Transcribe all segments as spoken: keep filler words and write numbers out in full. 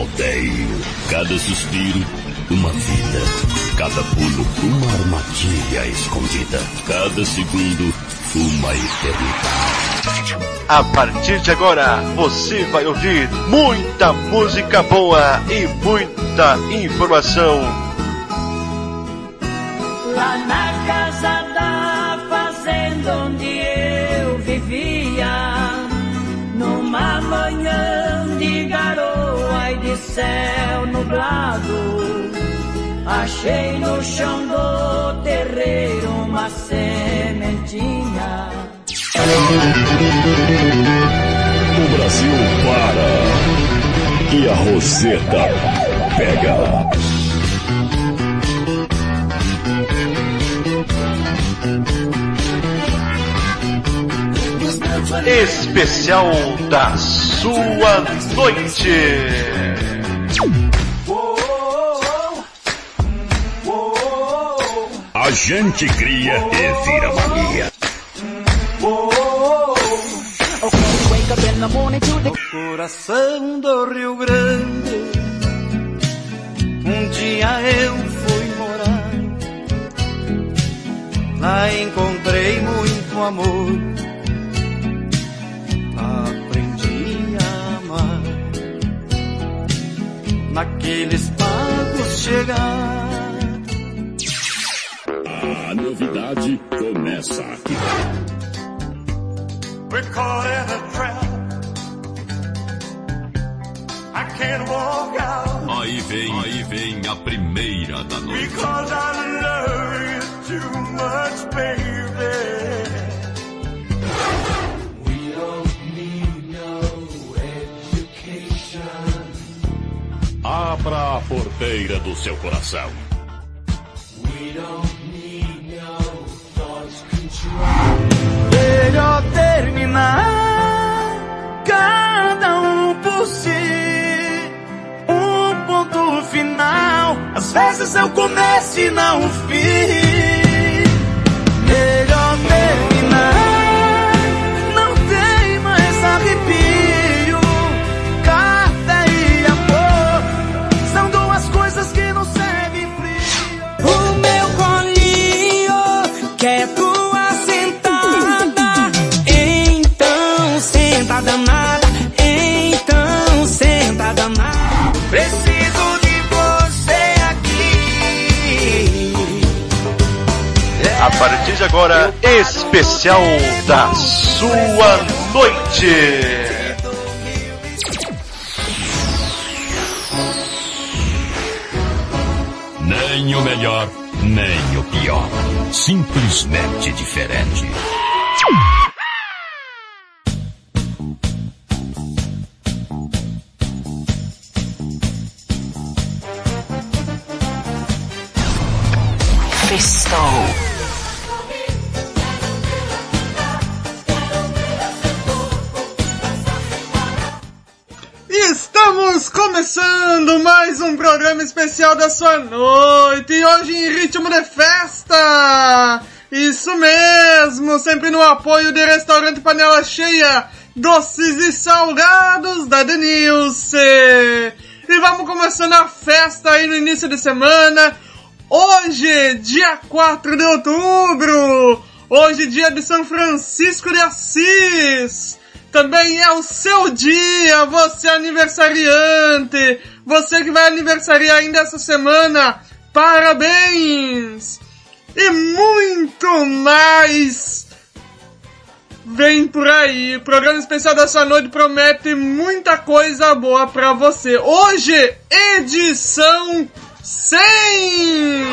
aldeio. Cada suspiro, uma vida. Cada pulo, uma armadilha escondida. Cada segundo, uma eternidade. A partir de agora, você vai ouvir muita música boa e muita informação. Lá na casa da fazenda onde eu vivia, numa manhã de garoa e de céu nublado, achei no chão do terreiro uma sementinha. O Brasil para e a Roseta pega. Especial da sua noite. A gente cria e vira mania. No coração do Rio Grande, um dia eu fui morar. Lá encontrei muito amor, aprendi a amar. Naqueles pagos chegar, a novidade começa aqui. we're caught in a trap. I can't walk out. Aí vem, aí vem a primeira da noite. Because I love you too much, baby. We don't need no education. Abra a porteira do seu coração. We don't need no thought control. Melhor terminar cada um por si. Um ponto final. Às vezes é o começo e não o fim. Melhor terminar. Não tem mais arrepio. Café e amor são duas coisas que não servem frio. O meu colinho quer tua sentada. Então senta danada. Então senta danada. Preciso de você aqui. A partir de agora, especial da sua noite. Nem o melhor, nem o pior. Simplesmente diferente. Festou. Estamos começando mais um programa especial da sua noite, e hoje em ritmo de festa. Isso mesmo, sempre no apoio do restaurante Panela Cheia, doces e salgados da Denilce. E vamos começando a festa aí no início de semana. Hoje, dia quatro de outubro, hoje dia de São Francisco de Assis. Também é o seu dia, você aniversariante, você que vai aniversariar ainda essa semana, parabéns! E muito mais vem por aí. O programa especial da sua noite promete muita coisa boa pra você. Hoje, edição cem!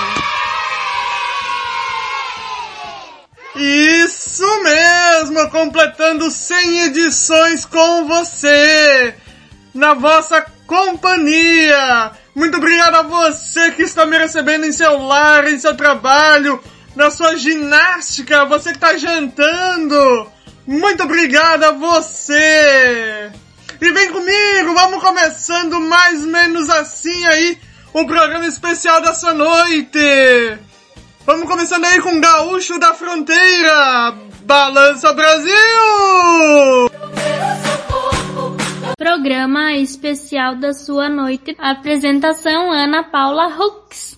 Isso mesmo, completando cem edições com você, na vossa companhia. Muito obrigado a você que está me recebendo em seu lar, em seu trabalho, na sua ginástica, você que está jantando. Muito obrigado a você. E vem comigo, vamos começando mais ou menos assim aí o programa especial dessa noite. Vamos começando aí com Gaúcho da Fronteira. Balança Brasil! programa especial da sua noite. Apresentação Ana Paula Hux.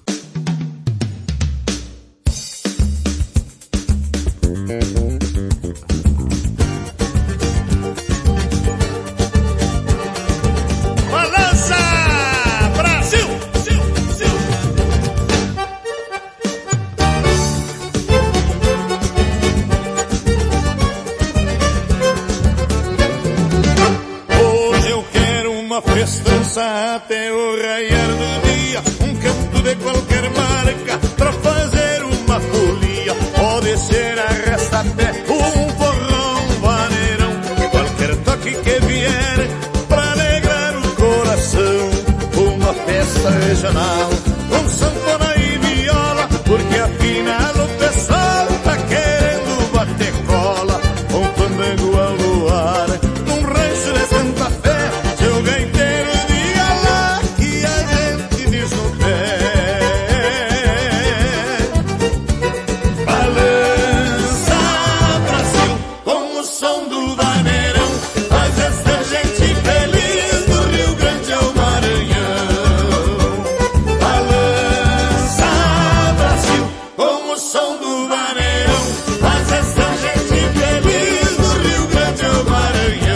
Balança, Brasil! Sil, sil. Hoje eu quero uma festança até o raiar do dia, um canto de qualquer marca pra fazer uma folia. Pode ser arrasta-pé, um forró, um vaneirão, qualquer toque que vier pra alegrar o coração. Uma festa regional com sanfona e viola, porque afinal o pessoal tá querendo bater cola. Um fandango ao luar num rancho de Santa Fé, seu gaiteiro diga lá que a gente diz no pé. Balança, Brasil, com o som do vaneirão, faz essa gente feliz do Rio Grande ao Maranhão. Balança, Brasil, com o som do vaneirão, faz essa gente feliz do Rio Grande ao Maranhão.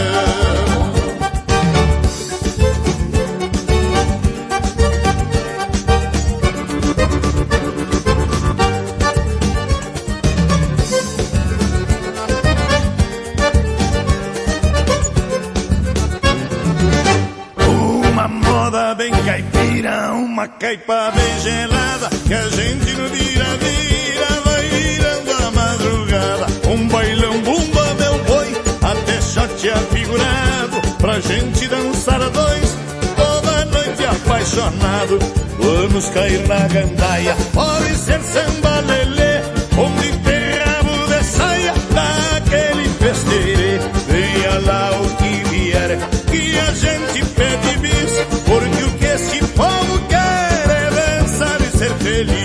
Uma moda bem caipira, uma caipa bem gelada, que a gente no vira-vira vai virando a madrugada. Um bailão bumba, meu boi, até shot afigurado, pra gente dançar a dois, toda noite apaixonado. Vamos cair na gandaia, pode ser samba lelê, onde tem rabo de saia, daquele festeirê. Venha lá o que vier, que a gente pede bis, porque o que esse povo quer é dançar e ser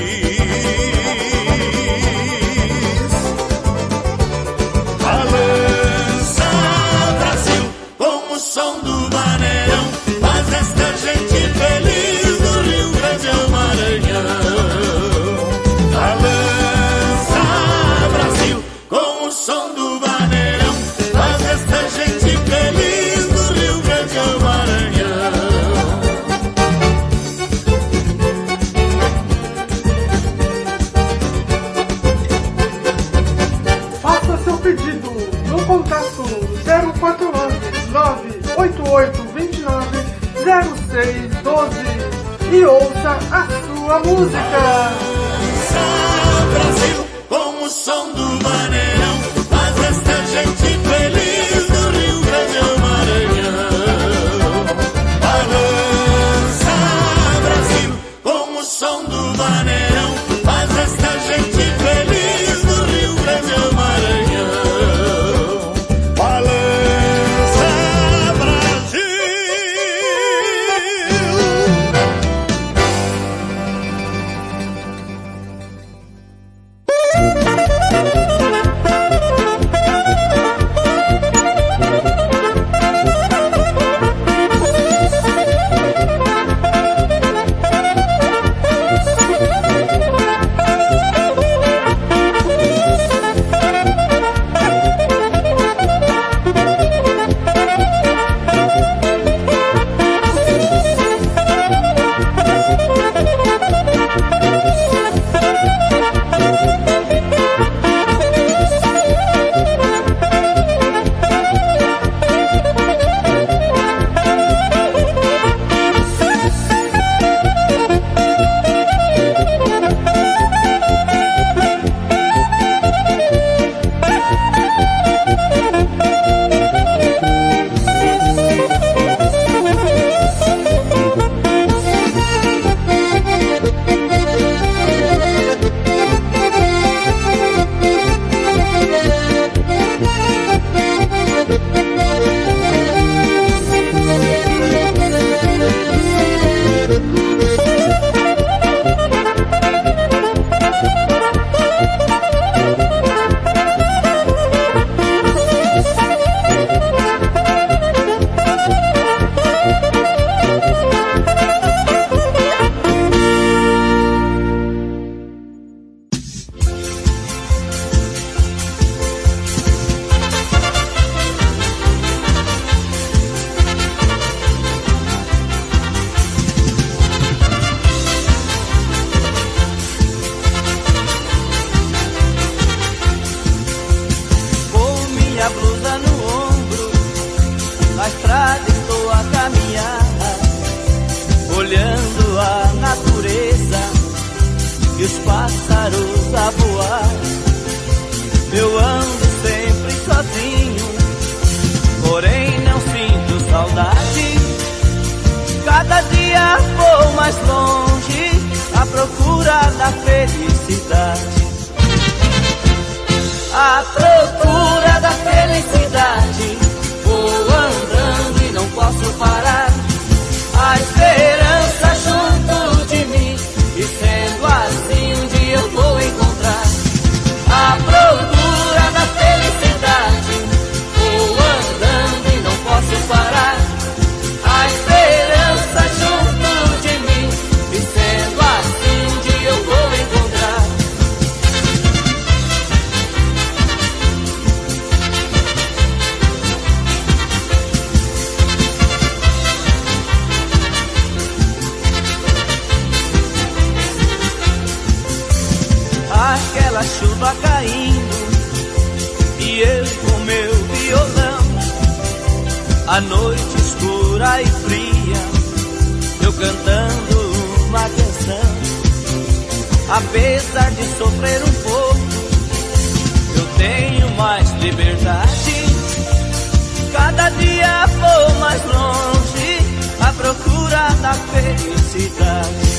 feliz. Balança, Brasil, com o som do vaneirão, faz esta gente feliz do Rio Grande ao Maranhão. Balança, Brasil, com o som do vaneirão, faz esta gente feliz do Rio Grande ao Maranhão. Faça seu pedido no contato zero quatro nove, nove oito oito dois nove, zero seis um dois e ouça a sua música. Brasil, com o som do vaneirão, faz esta gente feliz do Rio Grande ao Maranhão. Balança, Brasil, com o som do vaneirão, faz esta gente feliz do Rio Grande ao Maranhão. Balança, Brasil. Música chuva caindo e eu com meu violão, a noite escura e fria, eu cantando uma canção. Apesar de sofrer um pouco, eu tenho mais liberdade. Cada dia vou mais longe à procura da felicidade.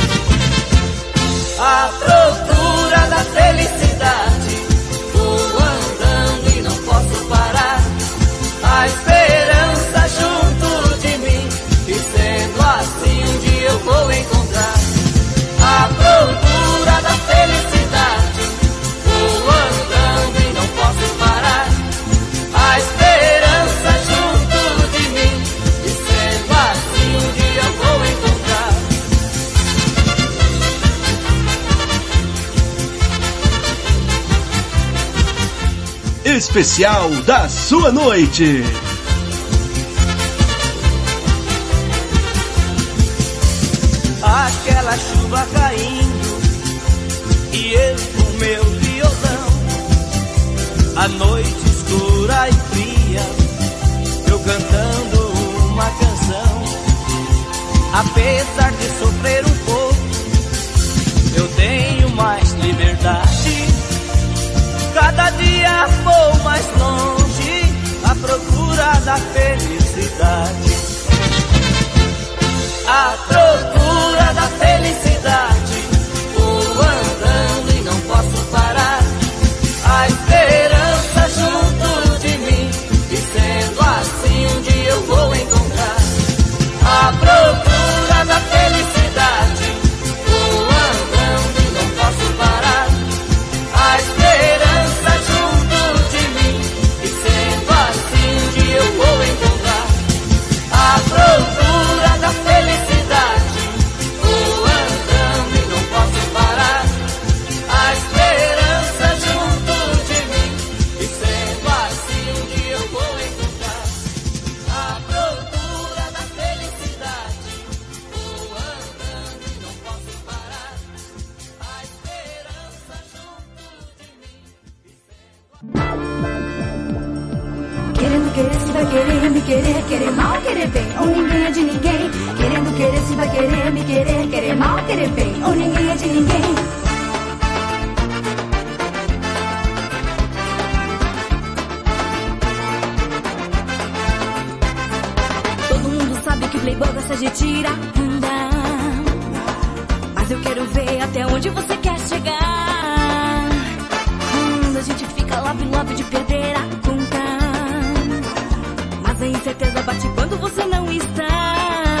À procura da felicidade, vou andando e não posso parar. A esperança junto de mim, e sendo assim um dia eu vou encontrar. À procura da felicidade, vou andando e não posso parar. A esperança junto de mim, e sendo assim um dia eu vou encontrar. Especial da sua noite. Aquela chuva caindo e eu com meu violão, a noite escura e fria, eu cantando uma canção. Apesar de sofrer um pouco, eu tenho mais liberdade. Cada dia vou mais longe à procura da felicidade. À procura da felicidade, vou andando e não posso parar. A esperança junto de mim, e sendo assim um dia eu vou encontrar. À procura da felicidade, vou andando e não posso parar. A esperança junto de mim, e sendo assim um dia eu vou encontrar. À procura da felicidade, vou andando e não posso parar. A esperança junto de mim, e sendo assim um dia eu vou encontrar. À procura da felicidade, vou andando e não posso parar. A esperança junto de mim, e sendo... Querendo querer se vai querer me querer, querer mal, querer bem, ou ninguém é de ninguém. Querendo querer se vai querer me querer, querer mal, querer bem, ou ninguém é de ninguém. Todo mundo sabe que playboy gosta de tirar onda, mas eu quero ver até onde você quer chegar. Hum, a gente fica love, love de perder a conta, mas a incerteza bate quando você não está.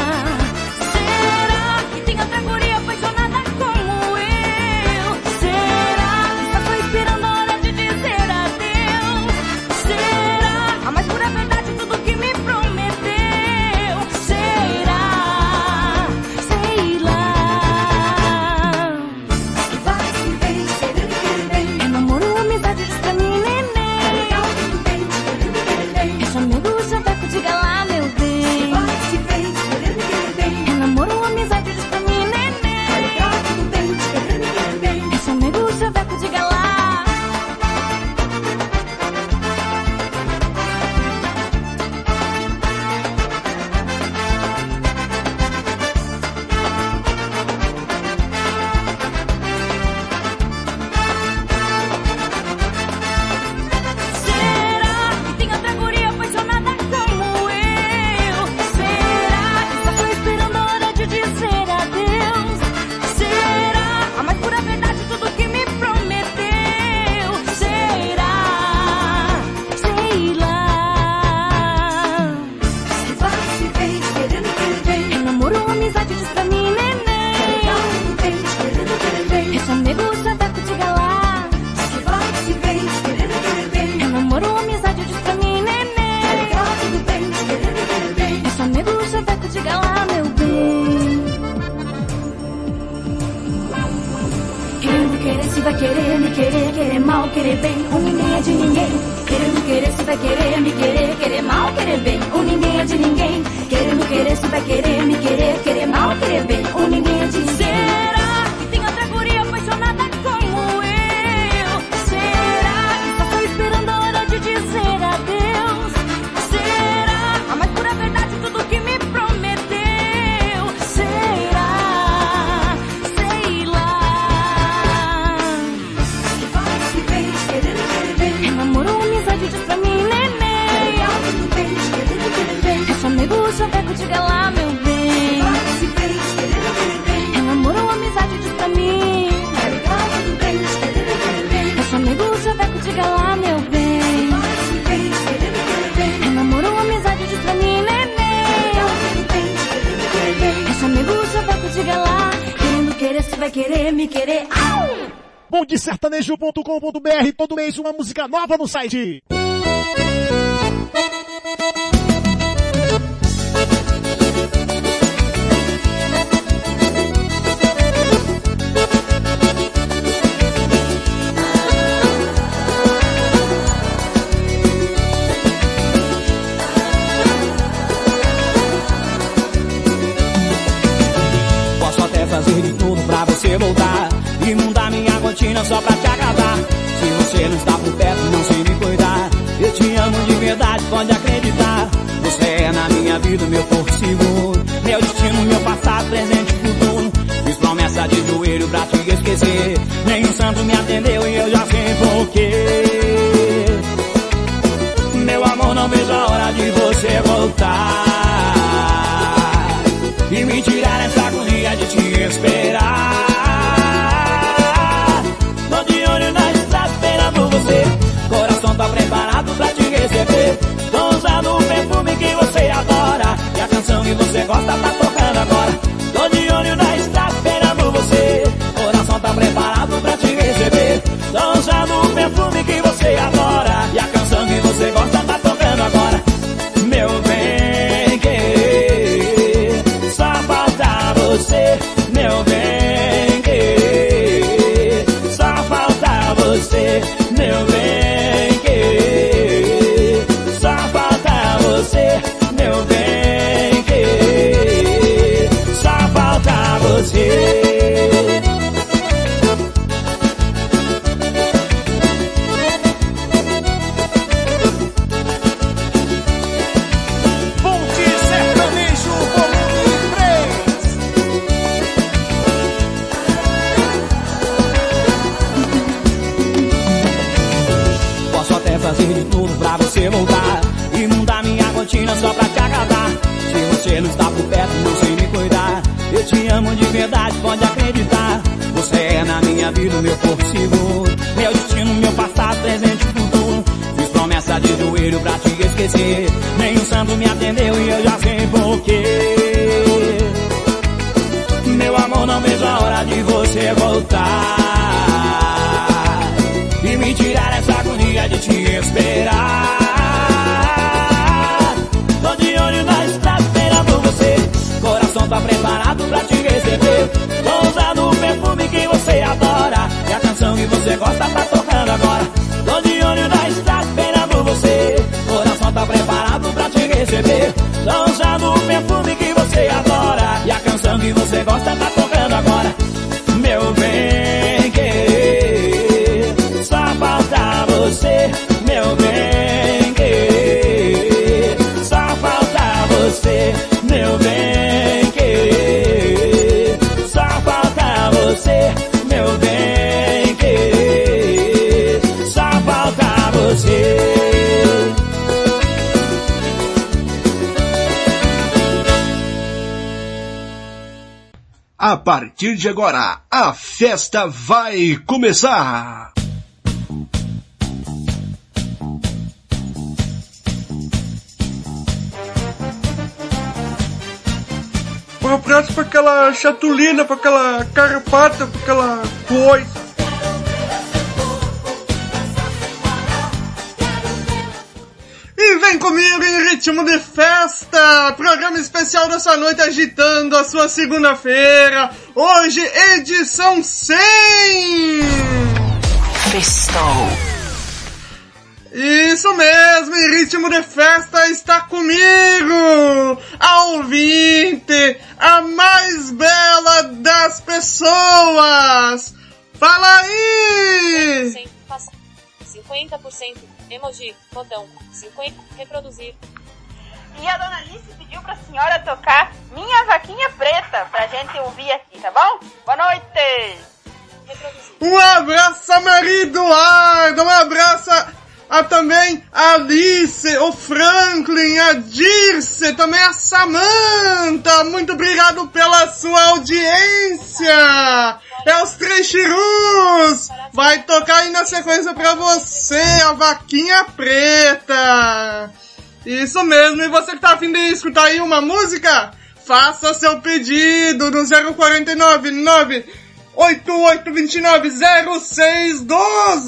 Será que tem outra guria apaixonada como eu? Será que está só esperando a hora de dizer adeus? Será a mais pura verdade tudo que me prometeu? Será? Sei lá. Que vai se bem, querendo querer bem. É namoro ou amizade, diz pra mim, neném. Tá legal, tudo bem, querendo querer bem. É chamego, chaveco, diga lá, meu bem. Vai se bem, querendo querer bem. É namoro ou amizade, diz pra mim, neném. Tá legal, tudo bem, querendo querer bem. É chamego, chaveco, diga lá. Será que tem outra guria apaixonada como eu? Será que está só esperando a hora de dizer adeus? Será a mais pura verdade tudo que me prometeu? Será? Sei lá. Se vai, se vem, querendo querer bem. É namoro ou amizade, diz pra mim, neném. Tá legal, tudo bem, querendo querer bem. É chamego, chaveco, diga lá. Se vai, se vem, querendo querer bem. É namoro ou amizade, diz pra mim, neném. Tá legal, tudo bem, querendo querer bem. É chamego, chaveco, diga lá, meu bem. Querendo querer se vai querer me querer, querer mal, querer bem, ou ninguém é de ninguém. Querendo querer se vai querer me querer, querer mal, querer bem, ou ninguém é de ninguém. Querendo querer se vai querer me querer, querer mal, querer bem, ou ninguém é de ninguém. Será que tem outra guria apaixonada como eu? vai querer me querer. Au! bom de sertanejo ponto com ponto b r, todo mês uma música nova no site. Fazer de tudo pra você voltar e mudar minha rotina só pra te agradar. Se você não está por perto, não sei me cuidar. Eu te amo de verdade, pode acreditar. Você é na minha vida, meu porto seguro, meu destino, meu passado, presente e futuro. Fiz promessa de joelho pra te esquecer. Nenhum santo me atendeu e eu já sei porquê. Meu amor, não vejo a hora de você voltar e me tirar essa agonia de te esperar. Tô de olho na estrada esperando você. Coração tá preparado pra te receber. Tô usando o perfume que você adora e a canção que você gosta tá tocando agora. Tô de olho na estrada esperando você. Coração tá preparado pra te receber. Tô usando o perfume que você adora e a canção que você gosta tá tocando agora. Meu bem querer, só falta você. Meu bem querer, só falta você. Meu bem querer, só falta você. Meu bem querer, só falta você. Fazer de tudo pra você voltar e mudar minha rotina só pra te agradar. Se você não está por perto, não sei me cuidar. Eu te amo de verdade, pode acreditar. Você é na minha vida, meu porto seguro, meu destino, meu passado, presente e futuro. Fiz promessa de joelho pra te esquecer. Nenhum santo me atendeu e eu já sei porquê. Meu amor, não vejo a hora de você voltar e me tirar essa agonia de te esperar. Tô de olho na estrada esperando você. Coração tá preparado pra te receber. Tô usando o perfume que você adora e a canção que você gosta tá tocando agora. Tô de olho na estrada esperando você. Coração tá preparado pra te receber. Tô usando o perfume que você adora e a canção que você gosta tá tocando agora. Meu bem querer, só falta você. Meu bem querer, só falta você. Meu bem querer, só falta você. Meu bem querer, só falta você. A partir de agora, a festa vai começar! Um abraço pra aquela chatulina, pra aquela carapata, pra aquela coisa. E vem comigo em ritmo de festa, programa especial dessa noite agitando a sua segunda-feira. Hoje, edição cem! Festou! Isso mesmo, em ritmo de festa está comigo, a ouvinte, a mais bela das pessoas. Fala aí! cinquenta por cento, emoji, botão, cinquenta, reproduzir. E a dona Alice pediu pra senhora tocar Minha Vaquinha Preta, pra gente ouvir aqui, tá bom? Boa noite! Reproduzir. Um abraço a Maria Eduarda, um abraço a, a também a Alice, o Franklin, a Dirce, também a Samantha. Muito obrigado pela sua audiência. É os três chirus. Vai tocar aí na sequência pra você, a Vaquinha Preta. Isso mesmo, e você que tá a fim de escutar aí uma música? Faça seu pedido no zero quatro nove nove oito oito dois nove zero seis um dois.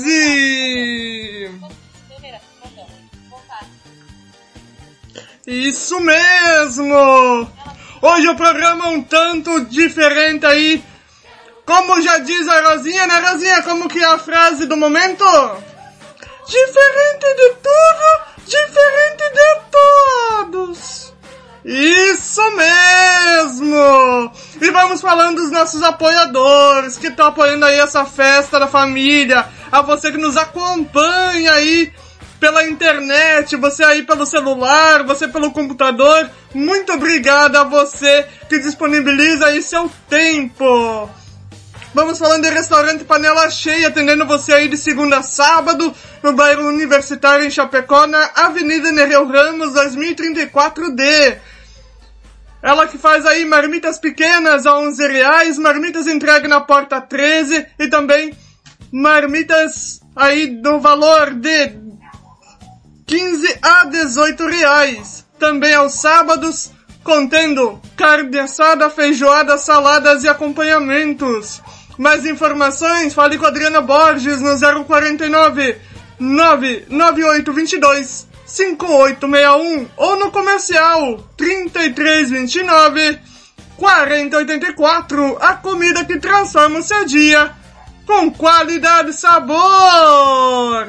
Isso mesmo! Hoje o programa é um tanto diferente aí. Como já diz a Rosinha, né, Rosinha? Como que é a frase do momento? Diferente de tudo, diferente de todos. Isso mesmo! E vamos falando dos nossos apoiadores que estão apoiando aí essa festa da família. A você que nos acompanha aí pela internet, você aí pelo celular, você pelo computador. Muito obrigado a você que disponibiliza aí seu tempo. Vamos falando de restaurante Panela Cheia, atendendo você aí de segunda a sábado, no bairro Universitário em Chapecó, na Avenida Nereu Ramos, dois mil e trinta e quatro D. Ela que faz aí marmitas pequenas a onze reais, marmitas entregue na porta treze e também marmitas aí do valor de quinze a dezoito reais. Também aos sábados, contendo carne assada, feijoada, saladas e acompanhamentos. Mais informações, fale com a Adriana Borges no zero quatro nove, nove nove oito dois dois, cinco oito seis um ou no comercial trinta e três vinte e nove, quarenta oitenta e quatro. A comida que transforma o seu dia com qualidade e sabor.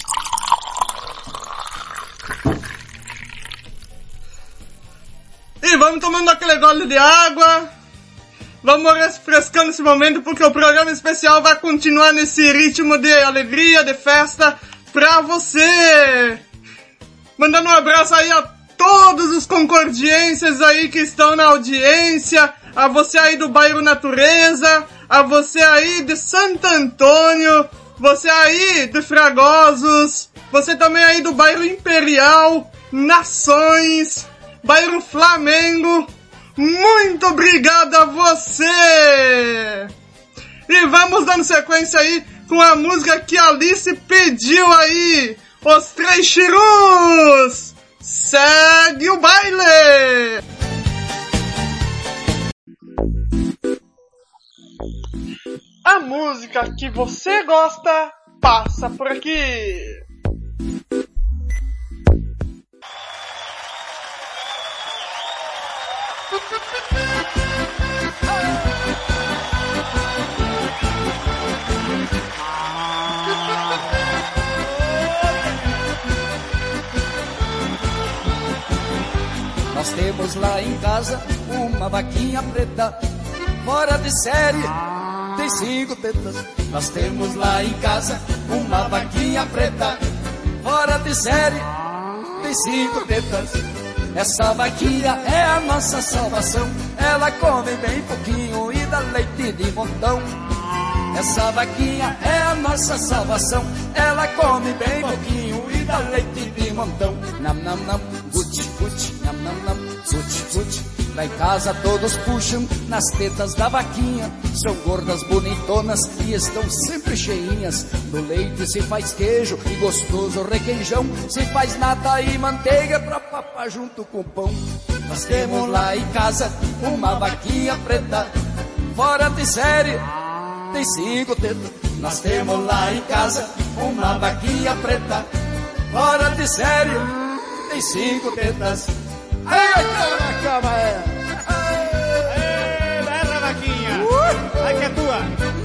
E vamos tomando aquele gole de água. Vamos refrescando esse momento porque o programa especial vai continuar nesse ritmo de alegria, de festa pra você. Mandando um abraço aí a todos os concordienses aí que estão na audiência, a você aí do bairro Natureza, a você aí de Santo Antônio, você aí de Fragosos, você também aí do bairro Imperial, Nações, bairro Flamengo. Muito obrigado a você! E vamos dando sequência aí com a música que a Alice pediu aí, Os Três Chirus! Segue o baile! A música que você gosta passa por aqui! Nós temos lá em casa uma vaquinha preta, fora de série, tem cinco tetas. Nós temos lá em casa uma vaquinha preta, fora de série, tem cinco tetas. Essa vaquinha é a nossa salvação, ela come bem pouquinho e dá leite de montão. Essa vaquinha é a nossa salvação, ela come bem pouquinho e dá leite de montão. Nam, nam, nam, guti, guti, nam, nam, nam, guti, guti. Lá em casa todos puxam nas tetas da vaquinha, são gordas bonitonas e estão sempre cheinhas. No leite se faz queijo e gostoso requeijão, se faz nata e manteiga pra papar junto com pão. Nós temos lá em casa uma vaquinha preta, fora de série, tem cinco tetas. Nós temos lá em casa uma vaquinha preta, fora de série, tem cinco tetas. Ai, cama, cama, é. Aê, berra, vaquinha. Ai, que é tua.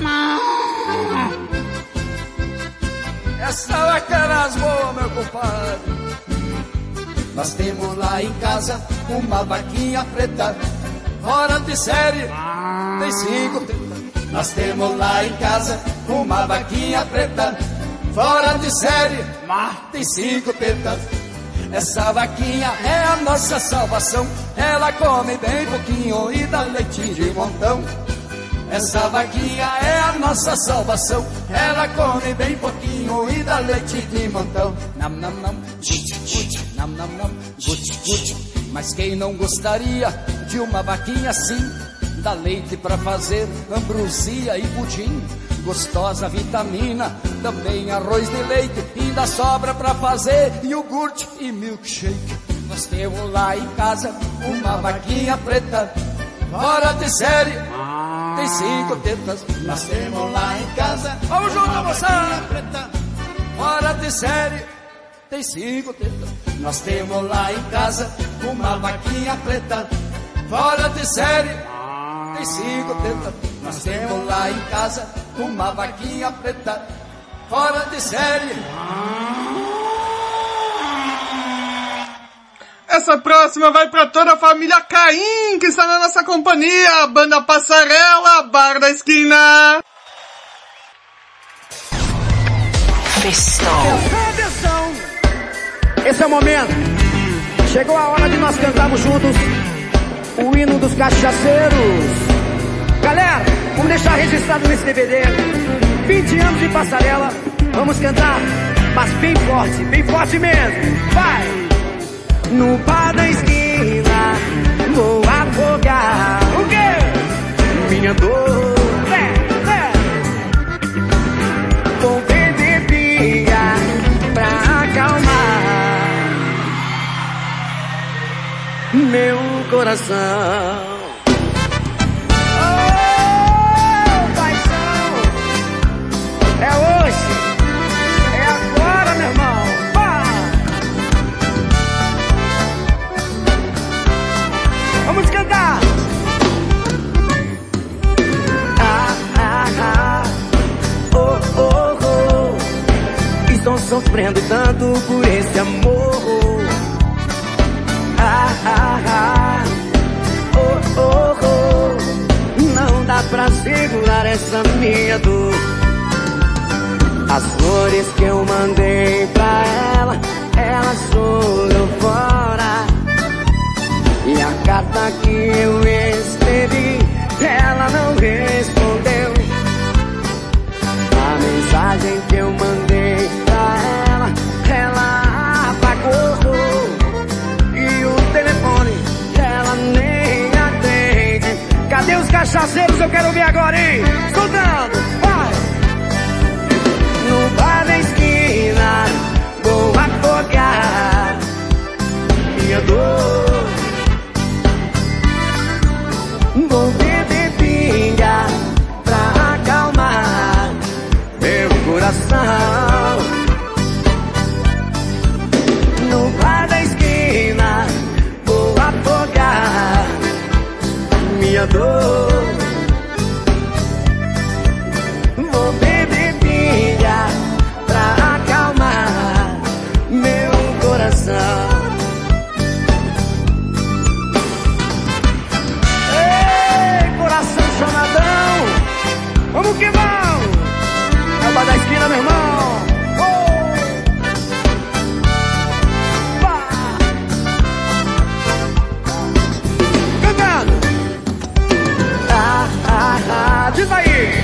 Essa vaca rasgou, meu compadre. Nós temos lá em casa uma vaquinha preta, fora de série, tem cinco tetas. Nós temos lá em casa uma vaquinha preta, fora de série, tem cinco tetas. Essa vaquinha é a nossa salvação, ela come bem pouquinho e dá leite de montão. Essa vaquinha é a nossa salvação, ela come bem pouquinho e dá leite de montão. Nam, nam, nam, guti, guti, nam, nam, nam, guti, guti. Mas quem não gostaria de uma vaquinha assim? Dá leite pra fazer ambrosia e pudim, gostosa vitamina, também arroz de leite, ainda sobra pra fazer iogurte e milkshake. Nós temos lá em casa uma vaquinha preta, fora de série, tem cinco tetas. Nós temos lá em casa. Vamos junto, moçada! Preta, fora de série, tem cinco tetas. Nós temos lá em casa uma vaquinha preta. Fora de série, tem cinco tetas. Nós temos lá em casa uma vaquinha preta. Fora de série. Essa próxima vai pra toda a família Caim, que está na nossa companhia, a banda Passarela, Bar da Esquina. Atenção! Esse é o momento. Chegou a hora de nós cantarmos juntos o hino dos cachaceiros. Galera, vamos deixar registrado nesse D V D. vinte anos de Passarela. Vamos cantar, mas bem forte, bem forte mesmo. Vai! No bar da esquina vou afogar o quê? Minha dor. É, é. Vou beber pinga pra acalmar meu coração. Oh, paixão, é hoje, é agora, meu irmão. Vamos cantar! Ah, ah, ah, oh, oh, oh. Estou sofrendo tanto por esse amor. Ah, ah, ah, oh, oh, oh. Não dá pra segurar essa minha dor. As flores que eu mandei pra ela, ela jogou fora. E a carta que eu escrevi, ela não respondeu. A mensagem que eu mandei pra ela, ela apagou. E o telefone, ela nem atende. Cadê os cachaceiros? Eu quero ver agora, hein? Escutando, vai! No bar da esquina, vou afogar minha dor. Vou beber pinga pra acalmar meu coração. No bar da esquina vou afogar minha dor. Vou beber pinga pra acalmar meu coração. Vamos que vamos! É o bar da esquina, meu irmão! Oh! Cantando! Ah, ah, ah, diz aí!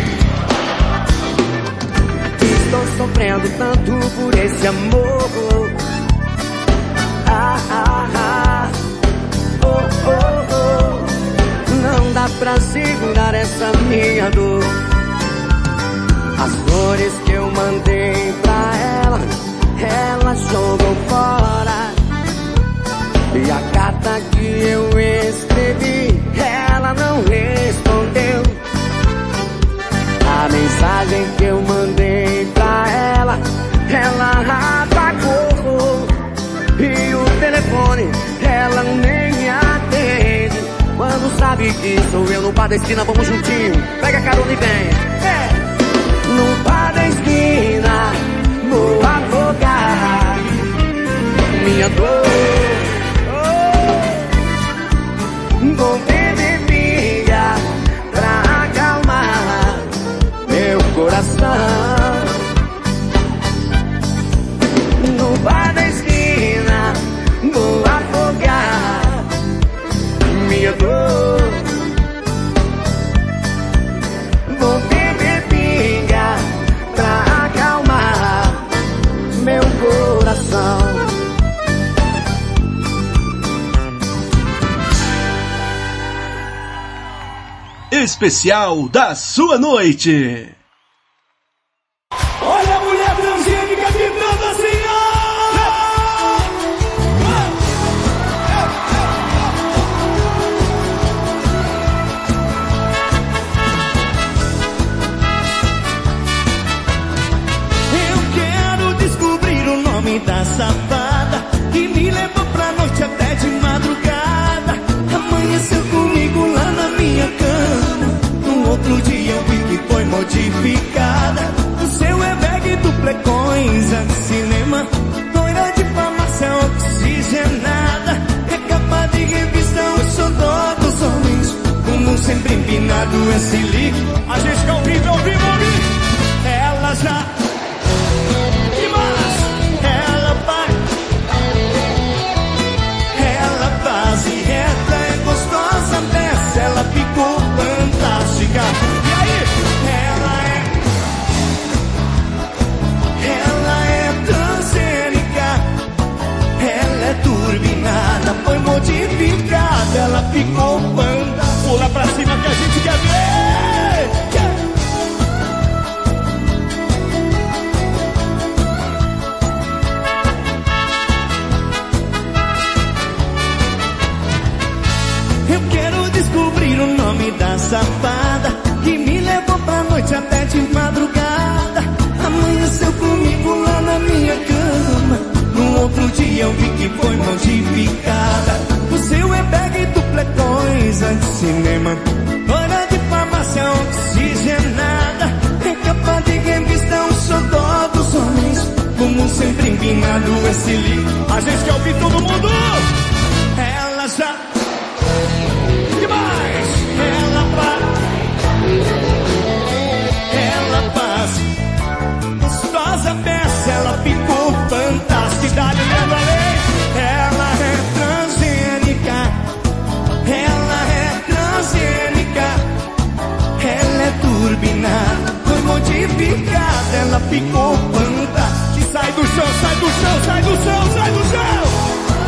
Estou sofrendo tanto por esse amor. Ah, ah, ah, oh, oh, oh. Não dá pra segurar essa minha dor. As flores que eu mandei pra ela, ela jogou fora. E a carta que eu escrevi, ela não respondeu. A mensagem que eu mandei pra ela, ela apagou. E o telefone, ela nem atende. Quando sabe que sou eu no bar da esquina, vamos juntinho. Pega a carona e vem. É. No bar da esquina vou afogar minha dor. Oh, vou beber pinga pra acalmar meu coração. No bar da esquina vou afogar minha dor. Vou beber pinga pra acalmar meu coração. Especial da sua noite. Olha a mulher transgênica vibrando assim, ó! empinado esse líquido. A gente quer ouvir, quer ouvir, ouvir. Ela já... Que mais? Ela vai. Ela faz e reta, é gostosa dessa. Ela ficou fantástica. E aí? Ela é... Ela é transgênica. Ela é turbinada, foi modificada. Ela ficou fantástica. Pula pra cima que a gente quer ver. Eu quero descobrir o nome da safada que me levou pra noite até de madrugada. Amanheceu comigo lá na minha cama. No outro dia eu vi que foi modificada. O seu airbag dupla coisa de cinema, hora de farmácia oxigenada. É capa de revista, um xodó dos homens. Como sempre empinado esse livro. A gente quer ouvir todo mundo. Ela já... Que mais? Ela faz. Ela faz. Gostosa peça, ela ficou fantástica. Dá-lhe lendo a lei. Ela é transgênica. Ela é transgênica. Ela é turbinada, foi modificada. Ela ficou fantástica. E sai do chão, sai do chão, sai do chão, sai do chão.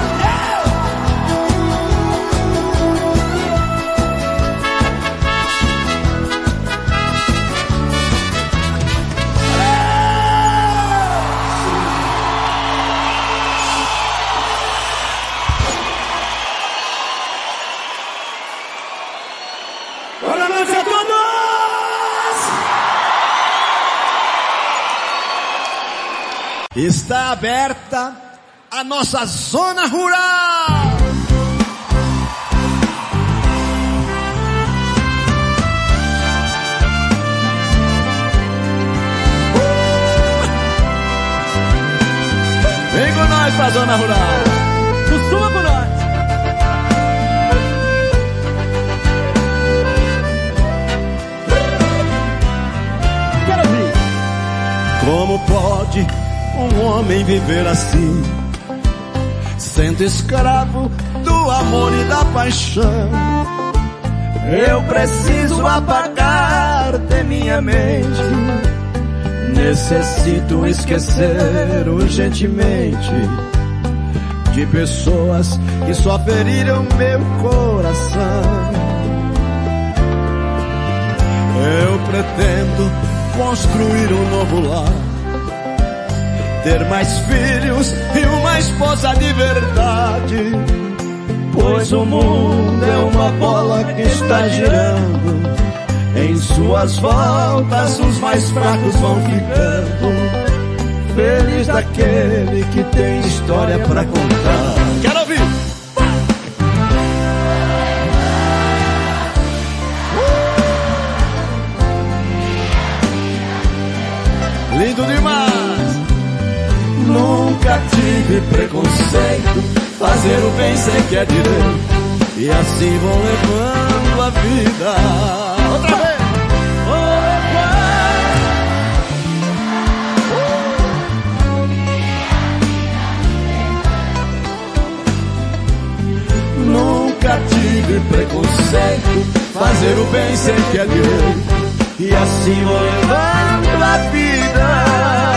Está aberta a nossa zona rural. Vem com nós pra zona rural. Costuma com nós. Quero ouvir. Como pode um homem viver assim, sendo escravo do amor e da paixão? Eu preciso apagar de minha mente. Necessito esquecer urgentemente de pessoas que só feriram meu coração. Eu pretendo construir um novo lar, ter mais filhos e uma esposa de verdade, pois o mundo é uma bola que está girando. Em suas voltas os mais fracos vão ficando. Feliz daquele que tem história pra contar. Quero ouvir! Uh! Lindo demais! Nunca tive preconceito, fazer o bem sei que é direito, e assim vou levando a vida. Outra vez! Nunca tive preconceito, fazer o bem sei que é direito, e assim vou levando a vida.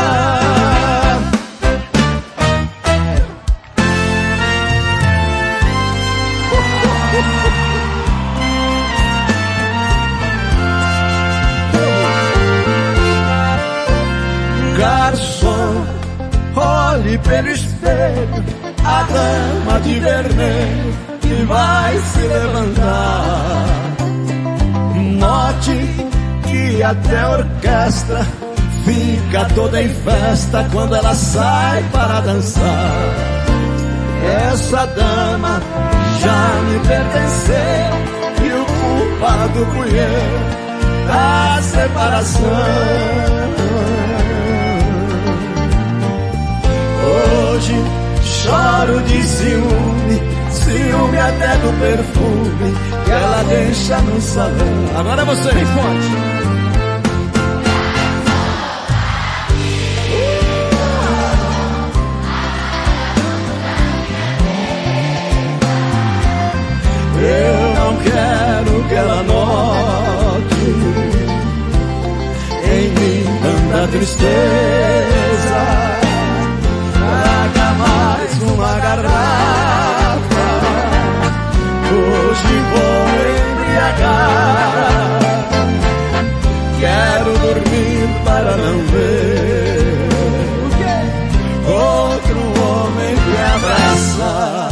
Garçom, olhe pelo espelho a dama de vermelho que vai se levantar. Note que até a orquestra fica toda em festa quando ela sai para dançar. Essa dama já me pertenceu e o culpado fui eu da separação. Hoje choro de ciúme, ciúme até do perfume que ela deixa no salão. Agora você, bem forte. Eu não quero que ela note em mim tanta tristeza. Traga mais uma garrafa, hoje vou embriagar. Quero dormir para não ver outro homem me abraçar.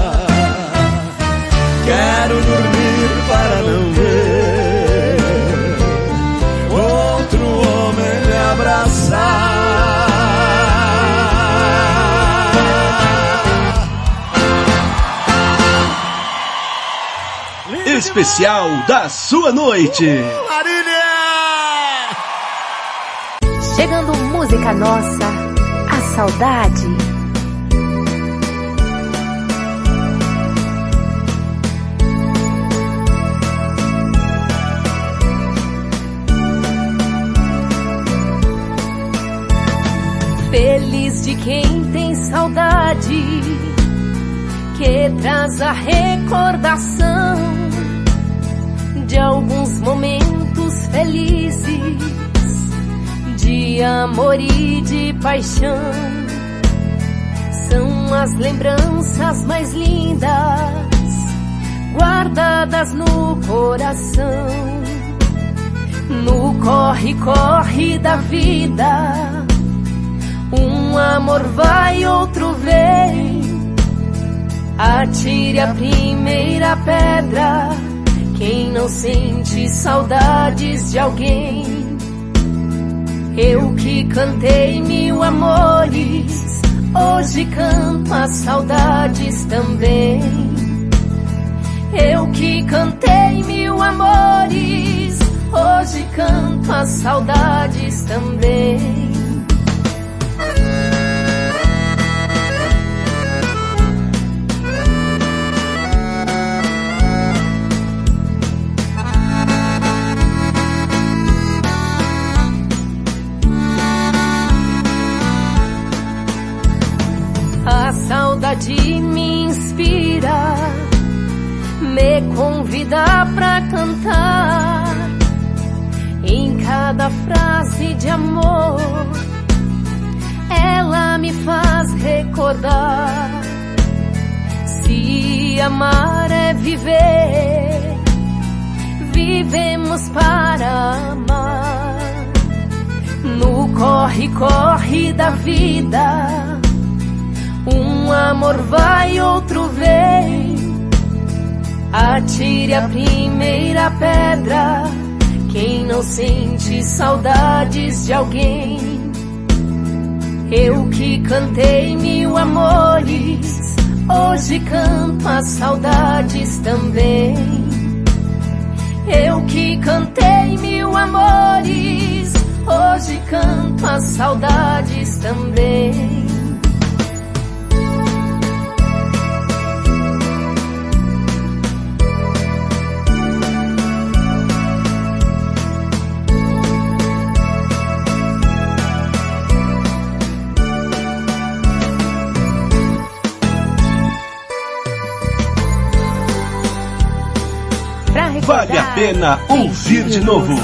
Quero dormir para não ver outro homem me abraçar. Especial da sua noite. Chegando música nossa, a saudade. Feliz de quem tem saudade, que traz a recordação de alguns momentos felizes, de amor e de paixão. São as lembranças mais lindas, guardadas no coração. No corre-corre da vida, um amor vai, outro vem. Atire a primeira pedra quem não sente saudades de alguém. Eu que cantei mil amores, hoje canto as saudades também. Eu que cantei mil amores, hoje canto as saudades também. A saudade me inspira, me convida pra cantar. Em cada frase de amor, ela me faz recordar. Se amar é viver, vivemos para amar. No corre-corre da vida, um amor vai, outro vem. Atire a primeira pedra quem não sente saudades de alguém. Eu que cantei mil amores, hoje canto as saudades também. Eu que cantei mil amores, hoje canto as saudades também. Vale a pena ouvir de novo.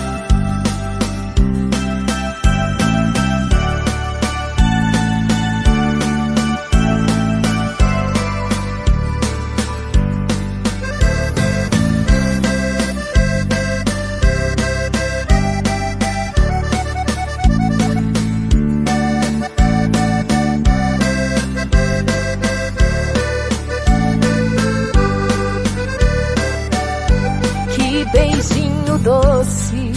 Doce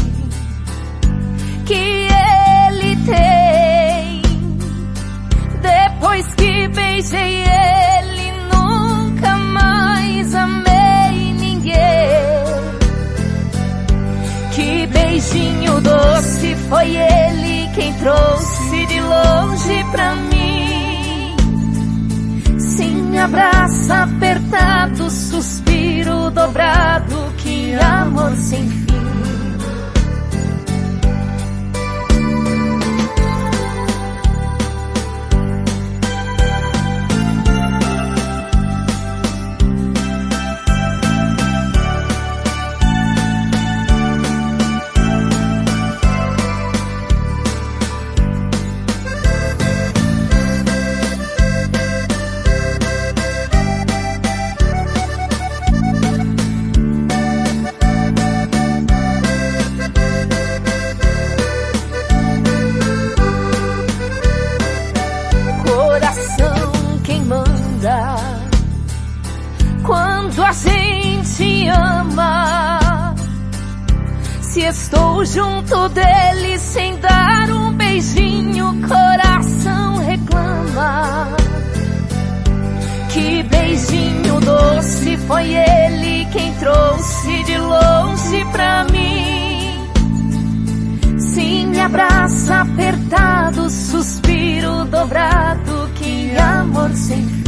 que ele tem, depois que beijei ele, nunca mais amei ninguém. Que beijinho doce, foi ele quem trouxe de longe pra mim. Sim, abraça apertado, suspiro dobrado, que amor sem fim. Quando a gente ama, se estou junto dele sem dar um beijinho, coração reclama. Que beijinho doce, foi ele quem trouxe de longe pra mim. Sim, me abraça apertado, suspiro dobrado, que amor sem fim.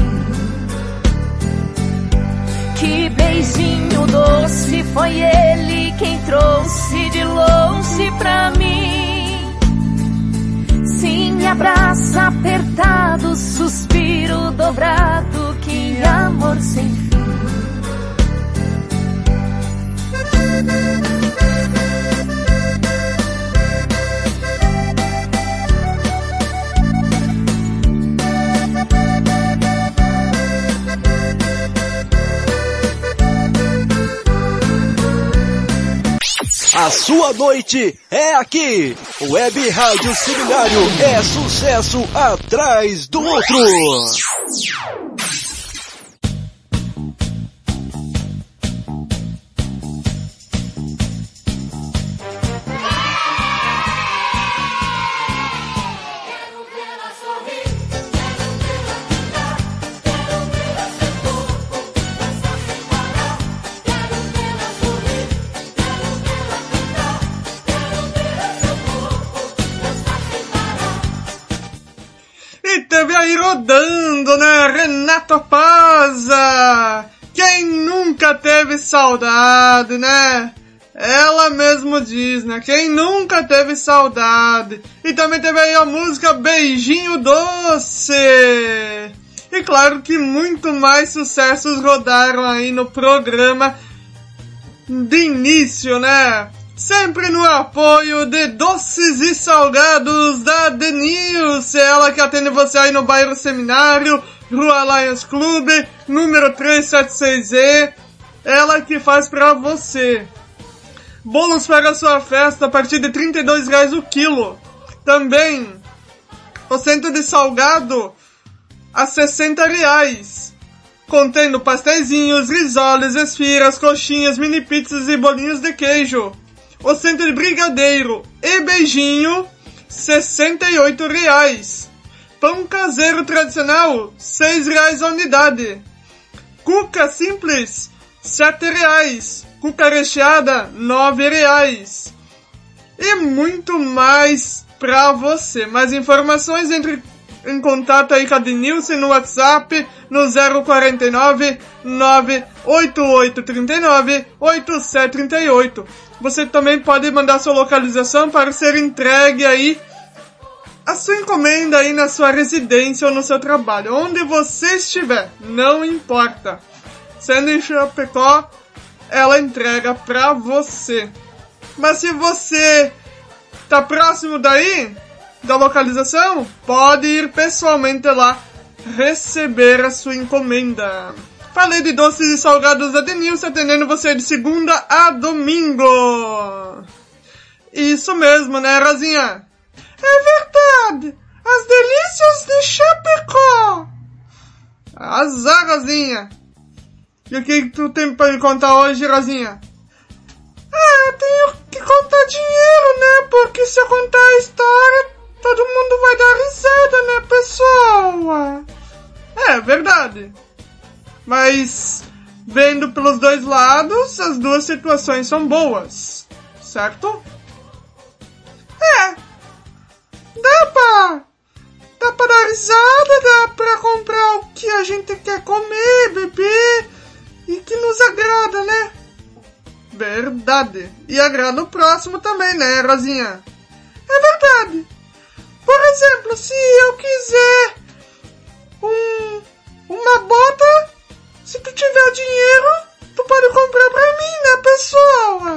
Que beijinho doce, foi ele quem trouxe de longe pra mim. Sim, me abraça apertado, suspiro dobrado, que amor sem fim. A sua noite é aqui. Web Rádio Seminário é sucesso atrás do outro. Teve aí rodando, né? Renato Paza. Quem nunca teve saudade, né? Ela mesmo diz, né? Quem nunca teve saudade. E também teve aí a música Beijinho Doce. E claro que muito mais sucessos rodaram aí no programa de início, né? Sempre no apoio de doces e salgados da Denilce, ela que atende você aí no bairro Seminário, Rua Lions Club, número trezentos e setenta e seis E, ela que faz pra você. Bolos para a sua festa a partir de trinta e dois reais o quilo. Também, o centro de salgado a sessenta reais. Contendo pastéisinhos, risoles, esfiras, coxinhas, mini pizzas e bolinhos de queijo. O centro de brigadeiro e beijinho, sessenta e oito reais. Pão caseiro tradicional, seis reais a unidade. Cuca simples, sete reais. Cuca recheada, nove reais. E muito mais pra você. Mais informações, entre em contato aí com a Denilce no WhatsApp, no zero quarenta e nove, nove oito oito três nove, oito sete três oito. Você também pode mandar sua localização para ser entregue aí a sua encomenda aí na sua residência ou no seu trabalho. Onde você estiver, não importa. Sendo em Chapecó, ela entrega pra você. Mas se você tá próximo daí, da localização, pode ir pessoalmente lá receber a sua encomenda. Falei de doces e salgados da Denilce, atendendo você de segunda a domingo. Isso mesmo, né, Rosinha? É verdade. As delícias de Chapecó. Azar, Rosinha. E o que tu tem pra me contar hoje, Rosinha? Ah, eu tenho que contar dinheiro, né? Porque se eu contar a história, todo mundo vai dar risada, né, pessoal? É, verdade. Mas, vendo pelos dois lados, as duas situações são boas, certo? É, dá pra, dá pra dar risada, dá pra comprar o que a gente quer comer, beber e que nos agrada, né? Verdade. E agrada o próximo também, né, Rosinha? É verdade. Por exemplo, se eu quiser um, uma bota, se tu tiver dinheiro, tu pode comprar pra mim, né, pessoal?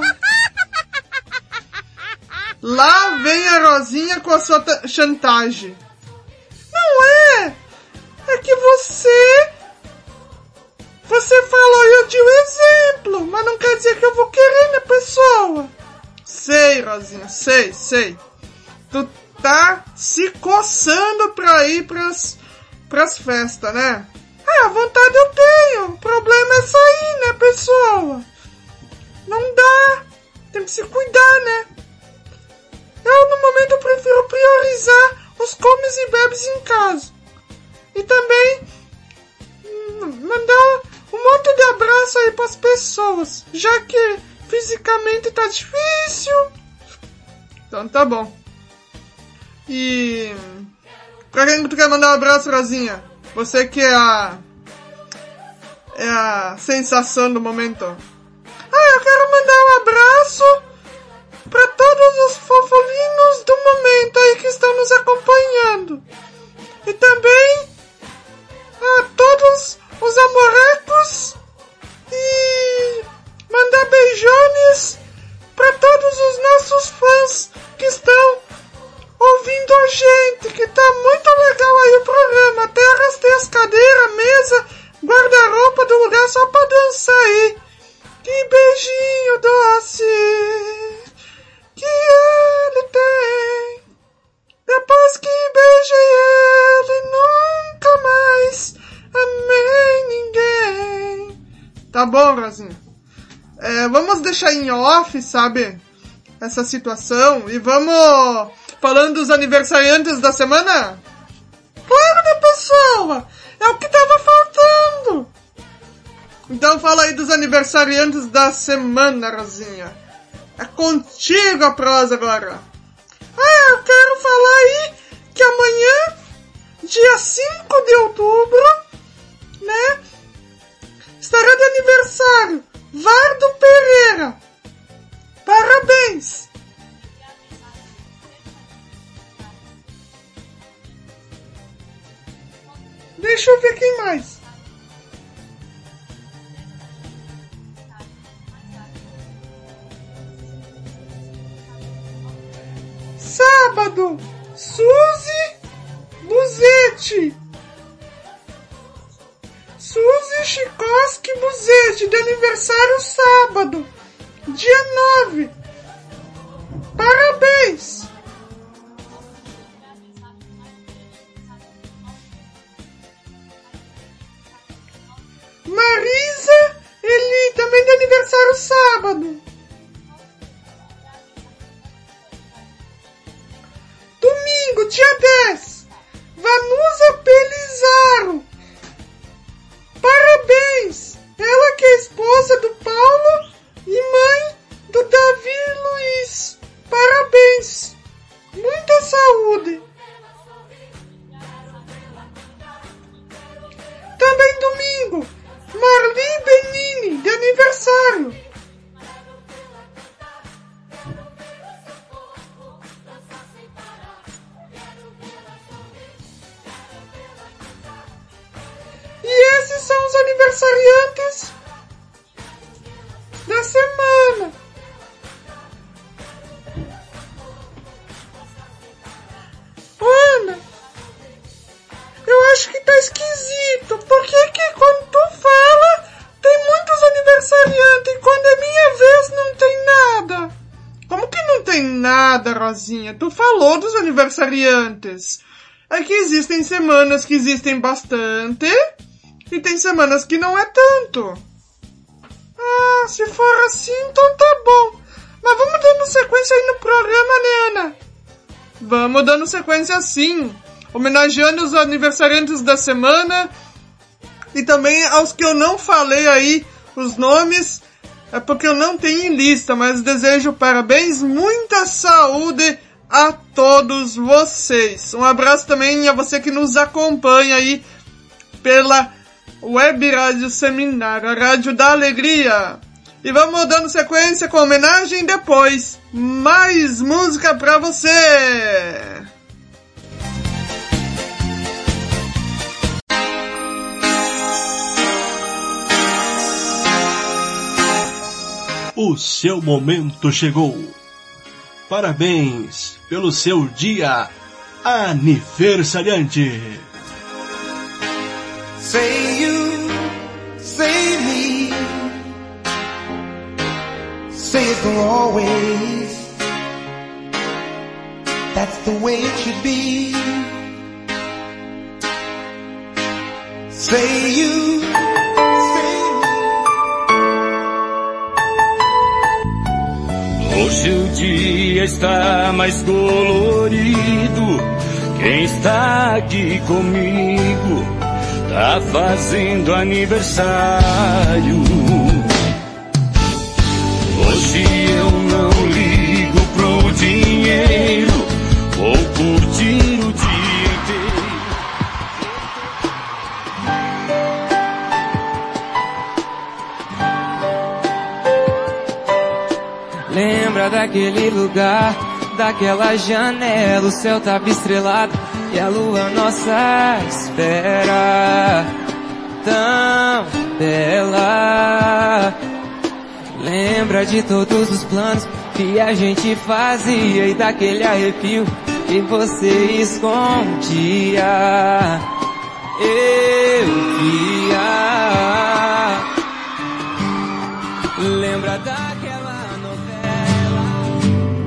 Lá vem a Rosinha com a sua t- chantagem. Não é. É que você... Você falou e eu dei o exemplo, mas não quer dizer que eu vou querer, né, pessoa? Sei, Rosinha, sei, sei. Tu tá se coçando pra ir pras, pras festas, né? Ah, vontade eu tenho. O problema é sair, né, pessoa? Não dá. Tem que se cuidar, né? Eu, no momento, eu prefiro priorizar os comes e bebes em casa. E também mandar um monte de abraço aí pras pessoas, já que fisicamente tá difícil. Então tá bom. E pra quem tu quer mandar um abraço, Rosinha? Você que é a é a sensação do momento. Ah, eu quero mandar um abraço pra todos os fofolinhos do momento aí que estão nos acompanhando. E também a todos os amorecos e mandar beijones pra todos os nossos fãs que estão ouvindo a gente, que tá muito legal aí o programa. Até arrastei as cadeiras, mesa, guarda-roupa do lugar só pra dançar aí. Que beijinho doce que ele tem. Depois que beijei ele, nunca mais amei ninguém. Tá bom, Rosinha? É, vamos deixar em off, sabe? Essa situação. E vamos falando dos aniversariantes da semana? Claro, né, pessoa? É o que tava faltando. Então fala aí dos aniversariantes da semana, Rosinha. É contigo a prosa agora. Ah, eu quero falar aí que amanhã, dia cinco de outubro, né, estará de aniversário Vardo Pereira. Parabéns. Deixa eu ver quem mais. Sábado, Suzy Buzetti. Suzy Chikoski Buzetti, de aniversário sábado, dia nove. Parabéns. Marisa Eli, também de aniversário sábado. Domingo, dia dez, Vanusa Pelizaro. Parabéns! Ela que é esposa do Paulo e mãe do Davi Luiz. Parabéns! Muita saúde! Também domingo, Marli Benini, de aniversário. E esses são os aniversariantes da semana. Ana, eu acho que tá esquisito. Por que que quando tu fala tem muitos aniversariantes e quando é minha vez não tem nada? Como que não tem nada, Rosinha? Tu falou dos aniversariantes. É que existem semanas que existem bastante e tem semanas que não é tanto. Ah, se for assim, então tá bom. Mas vamos dando sequência aí no programa, né, Ana? Vamos dando sequência sim. Homenageando os aniversariantes da semana. E também aos que eu não falei aí os nomes. É porque eu não tenho em lista, mas desejo parabéns, muita saúde a todos vocês. Um abraço também a você que nos acompanha aí pela Web Rádio Seminário, a Rádio da Alegria. E vamos dando sequência com homenagem, depois mais música pra você. O seu momento chegou. Parabéns pelo seu dia aniversariante. Say you, say me, say it for always. That's the way it should be. Say you, say me. Hoje o dia está mais colorido. Quem está aqui comigo tá fazendo aniversário. Hoje eu não ligo pro dinheiro, vou curtir o dia inteiro. Lembra daquele lugar, daquela janela, o céu tava estrelado e a lua nossa espera, tão bela. Lembra de todos os planos que a gente fazia e daquele arrepio que você escondia. Eu via. Lembra daquela novela?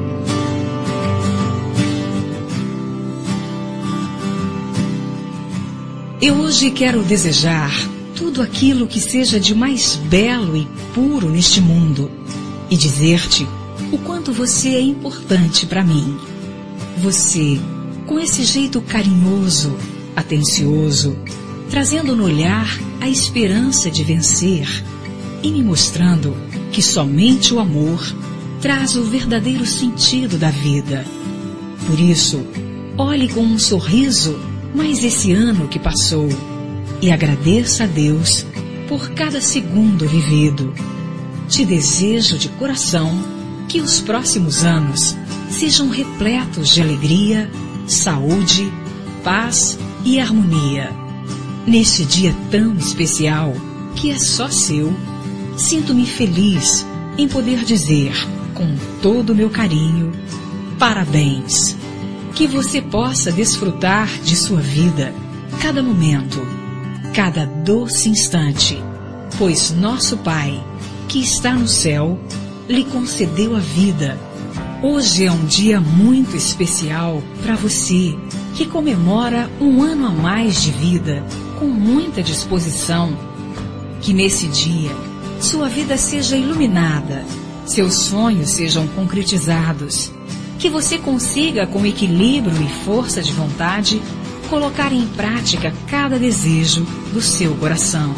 Eu hoje quero desejar tudo aquilo que seja de mais belo e puro neste mundo e dizer-te o quanto você é importante para mim. Você, com esse jeito carinhoso, atencioso, trazendo no olhar a esperança de vencer e me mostrando que somente o amor traz o verdadeiro sentido da vida. Por isso, olhe com um sorriso mais esse ano que passou e agradeça a Deus por cada segundo vivido. Te desejo de coração que os próximos anos sejam repletos de alegria, saúde, paz e harmonia. Neste dia tão especial, que é só seu, sinto-me feliz em poder dizer, com todo o meu carinho, parabéns. Que você possa desfrutar de sua vida, cada momento, cada doce instante, pois nosso Pai, que está no céu, lhe concedeu a vida. Hoje é um dia muito especial para você, que comemora um ano a mais de vida, com muita disposição. Que nesse dia, sua vida seja iluminada, seus sonhos sejam concretizados, que você consiga, com equilíbrio e força de vontade, colocar em prática cada desejo do seu coração.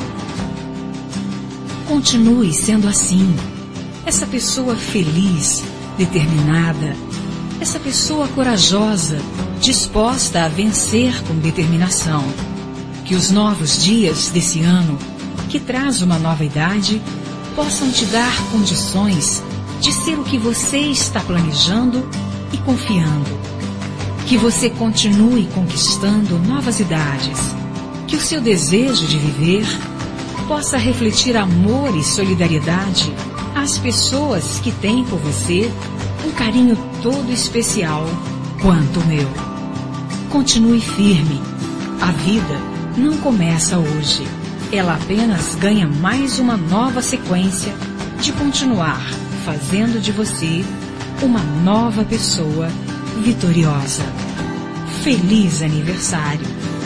Continue sendo assim, essa pessoa feliz, determinada, essa pessoa corajosa, disposta a vencer com determinação. Que os novos dias desse ano, que traz uma nova idade, possam te dar condições de ser o que você está planejando e confiando. Que você continue conquistando novas idades. Que o seu desejo de viver possa refletir amor e solidariedade às pessoas que têm por você um carinho todo especial quanto o meu. Continue firme. A vida não começa hoje. Ela apenas ganha mais uma nova sequência de continuar fazendo de você uma nova pessoa vitoriosa. Feliz aniversário!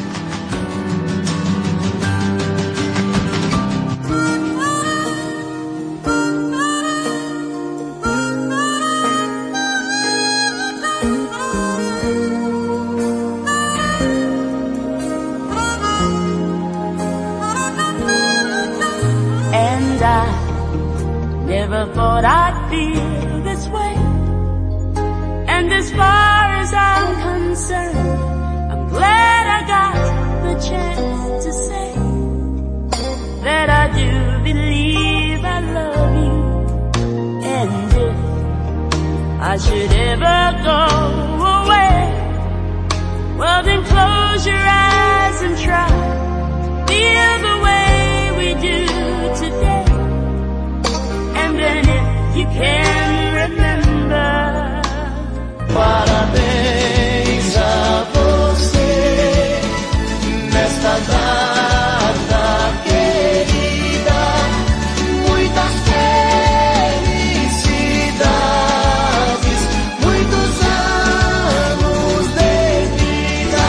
And I never thought I'd feel this way. And as far I should ever go away, well then close your eyes and try, feel the way we do today. And then if you can remember, parabéns a você nesta data querida, muitas felicidades, muitos anos de vida.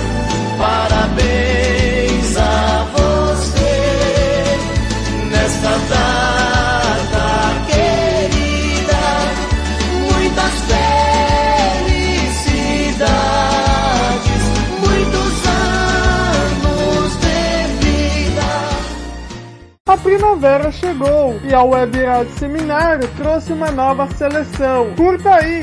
Parabéns a você nesta data querida, muitas felicidades, muitos anos de vida. A primavera chegou e a Web Rádio Seminário trouxe uma nova seleção. Curta aí!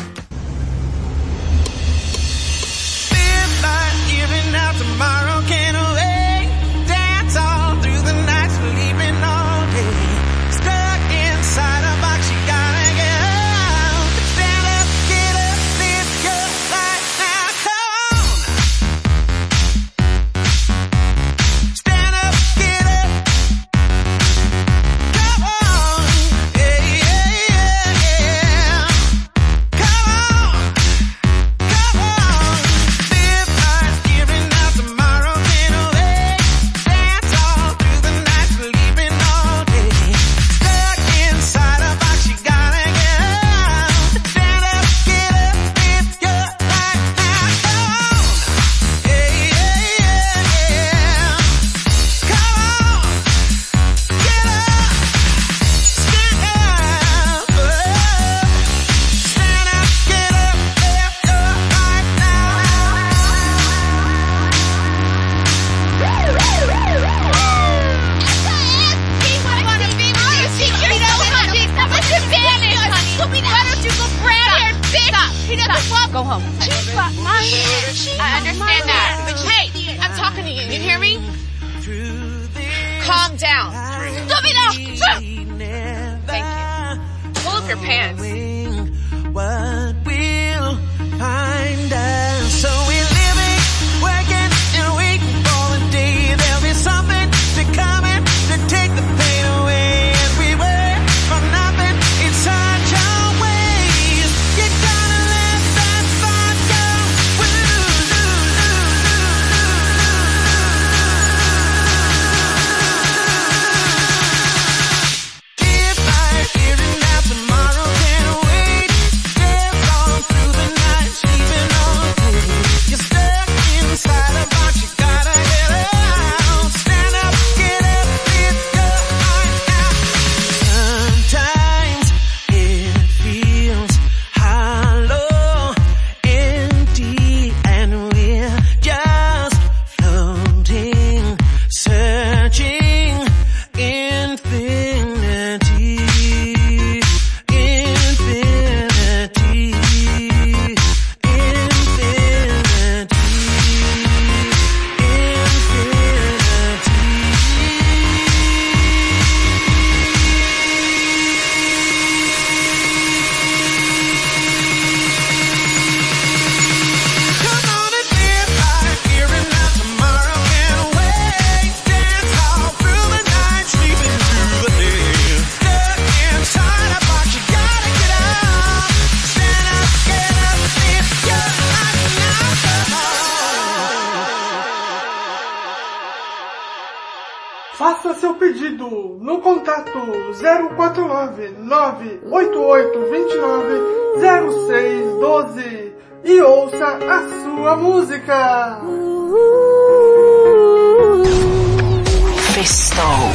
Go home. She got my hand. I understand that. But hey, I'm talking to you. You hear me? Calm down. Stupid. Thank you. Pull up your pants. What we'll find out. So we're living, working, and waiting for the day there'll be something to come in to take the pain away. And we wait for nothing. It's such a waste. You gotta let that thought go. If I hear it now, tomorrow can't wait. Step on through the night, sleeping all day. You're stuck inside a box, you gotta get out. Stand up, get up, lift your heart out. Sometimes it feels hollow, empty, and we're just floating, searching infinity, infinity, infinity, Come on and live life here and now, tomorrow can't wait. Dance all through the night, sleeping through the day. Stuck inside a box, you gotta get out. Stand up, get up, lift your life now, come on. Faça seu pedido no contato zero quatro nove, nove oito oito dois nove, zero seis um dois e ouça a sua música. Festou.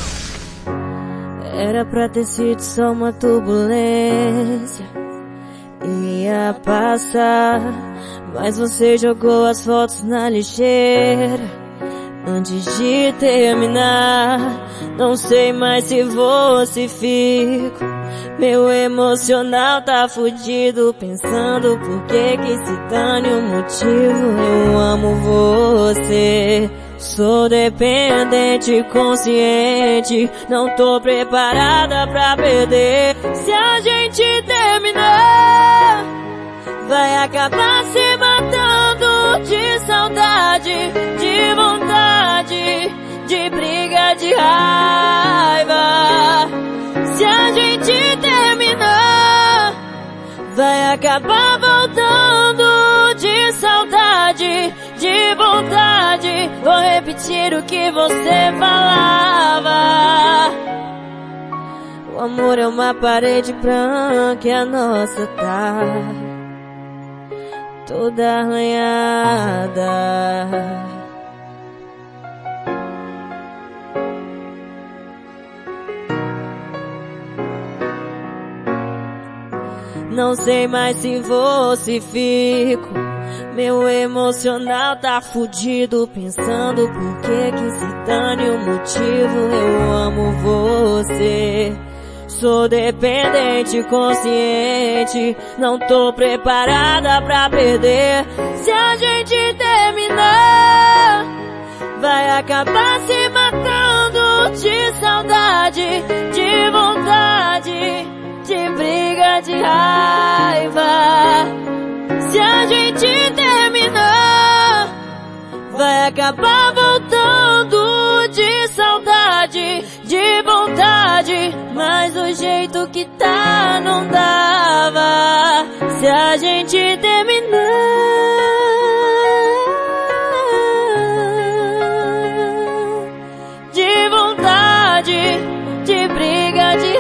Era pra ter sido só uma turbulência, ia passar, mas você jogou as fotos na lixeira antes de terminar. Não sei mais se vou ou se fico, meu emocional tá fudido, pensando por que que se dane o motivo. Eu amo você, sou dependente, consciente, não tô preparada pra perder. Se a gente terminar, acabar se matando de saudade, de vontade, de briga, de raiva. Se a gente terminar, vai acabar voltando de saudade, de vontade. Vou repetir o que você falava. O amor é uma parede branca e a nossa tá toda arranhada. Não sei mais se vou, se fico. Meu emocional tá fudido, pensando por que que se dane o motivo. Eu amo você, sou dependente, consciente, não tô preparada pra perder. Se a gente terminar, vai acabar se matando de saudade, de vontade, de briga, de raiva. Se a gente terminar, vai acabar voltando de saudade, de vontade. Mas do jeito que tá não dava. Se a gente terminar, de vontade, de briga, de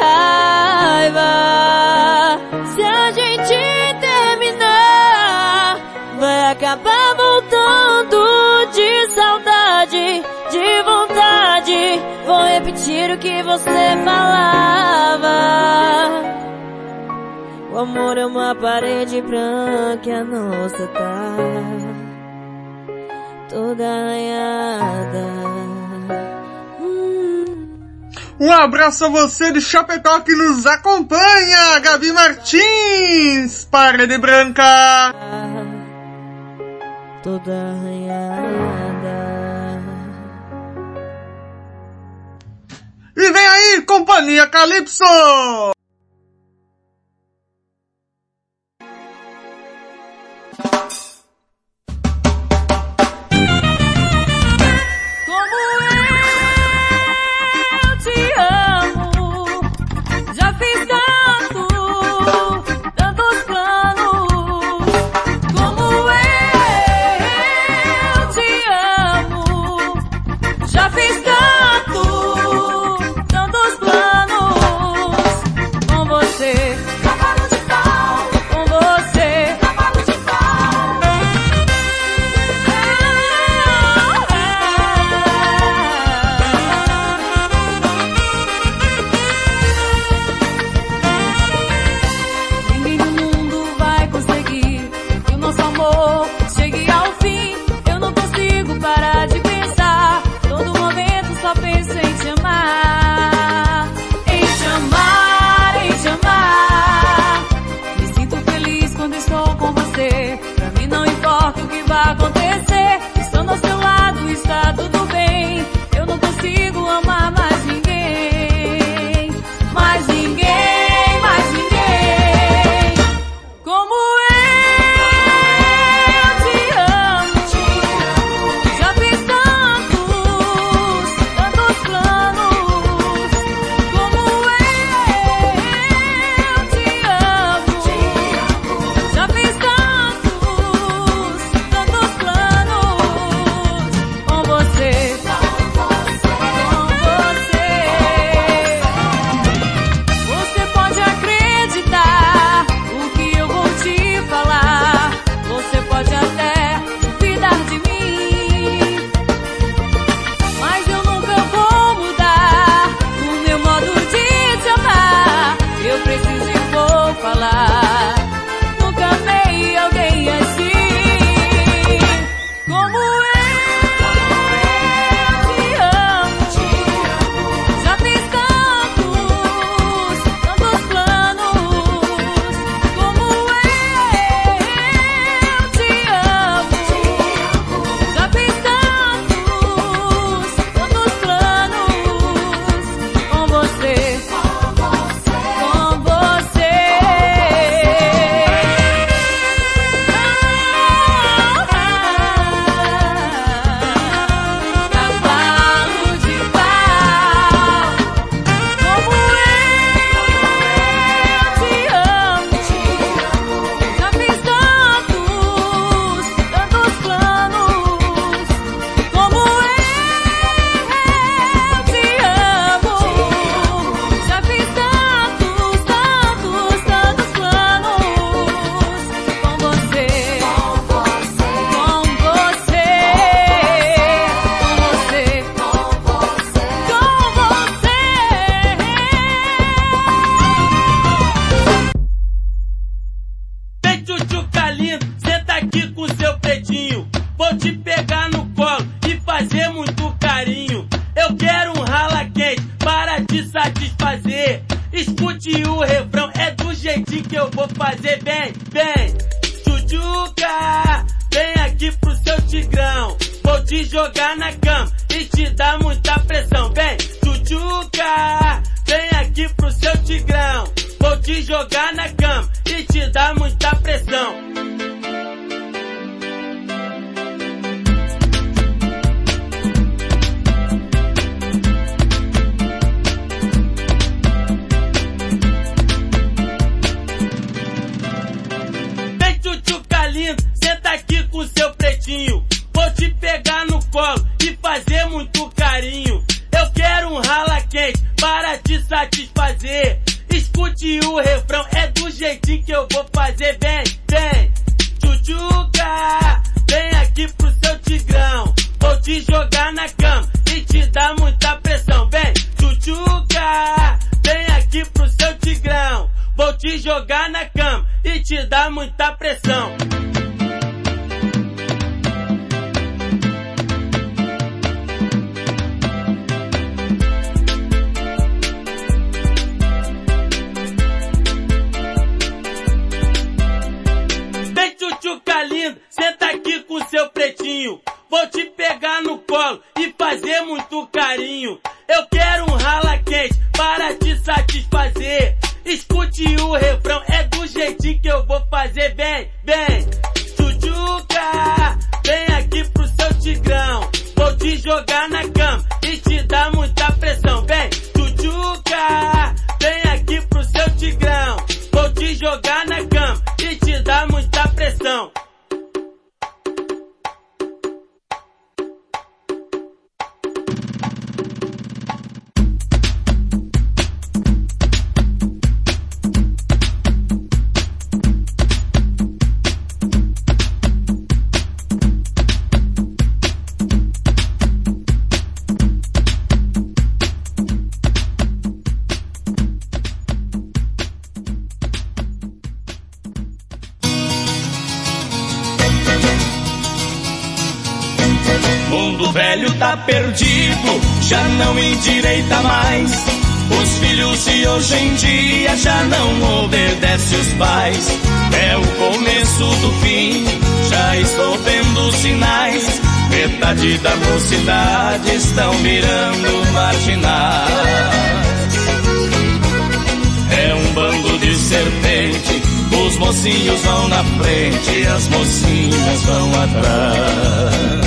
raiva. Se a gente terminar, vai acabar voltando de saudade, de vontade. Vou repetir o que você falava. O amor é uma parede branca e a nossa tá toda arranhada. Um abraço a você de Chapecó que nos acompanha, Gabi Martins, Parede Branca. Toda arranhada. E vem aí, Companhia Calypso! vou fazer bem, bem. Tchutchuca, vem aqui pro seu tigrão. Vou te jogar na cama e te dar muita pressão. Vem, tchutchuca, vem aqui pro seu tigrão. Vou te jogar na cama e te dar muita pressão. Vem, tchutchuca lindo, senta aqui com seu pretinho. Vou te pegar no colo e fazer muito carinho. Eu quero um rala quente para te satisfazer. Escute o refrão, é do jeitinho que eu vou fazer. Vem, vem, tchutchuca, vem aqui pro seu tigrão. Vou te jogar na cama e te dar muita pressão. Vem, tchutchuca, vem aqui pro seu tigrão. Vou te jogar na cama e te dar muita pressão. Lindo, senta aqui com seu pretinho. Vou te pegar no colo e fazer muito carinho. Eu quero um rala quente para te satisfazer. Escute o refrão, é do jeitinho que eu vou fazer. Vem, vem, tchutchuca, vem aqui pro seu tigrão. Vou te jogar na cama e te dar muita pressão. Vem, tchutchuca, vem aqui pro seu tigrão. Vou te jogar na cama e te dar muita pressão. Mundo velho tá perdido, já não endireita mais. Os filhos de hoje em dia já não obedecem os pais. É o começo do fim, já estou vendo sinais. Metade da mocidade estão virando marginais. É um bando de serpente, os mocinhos vão na frente e as mocinhas vão atrás.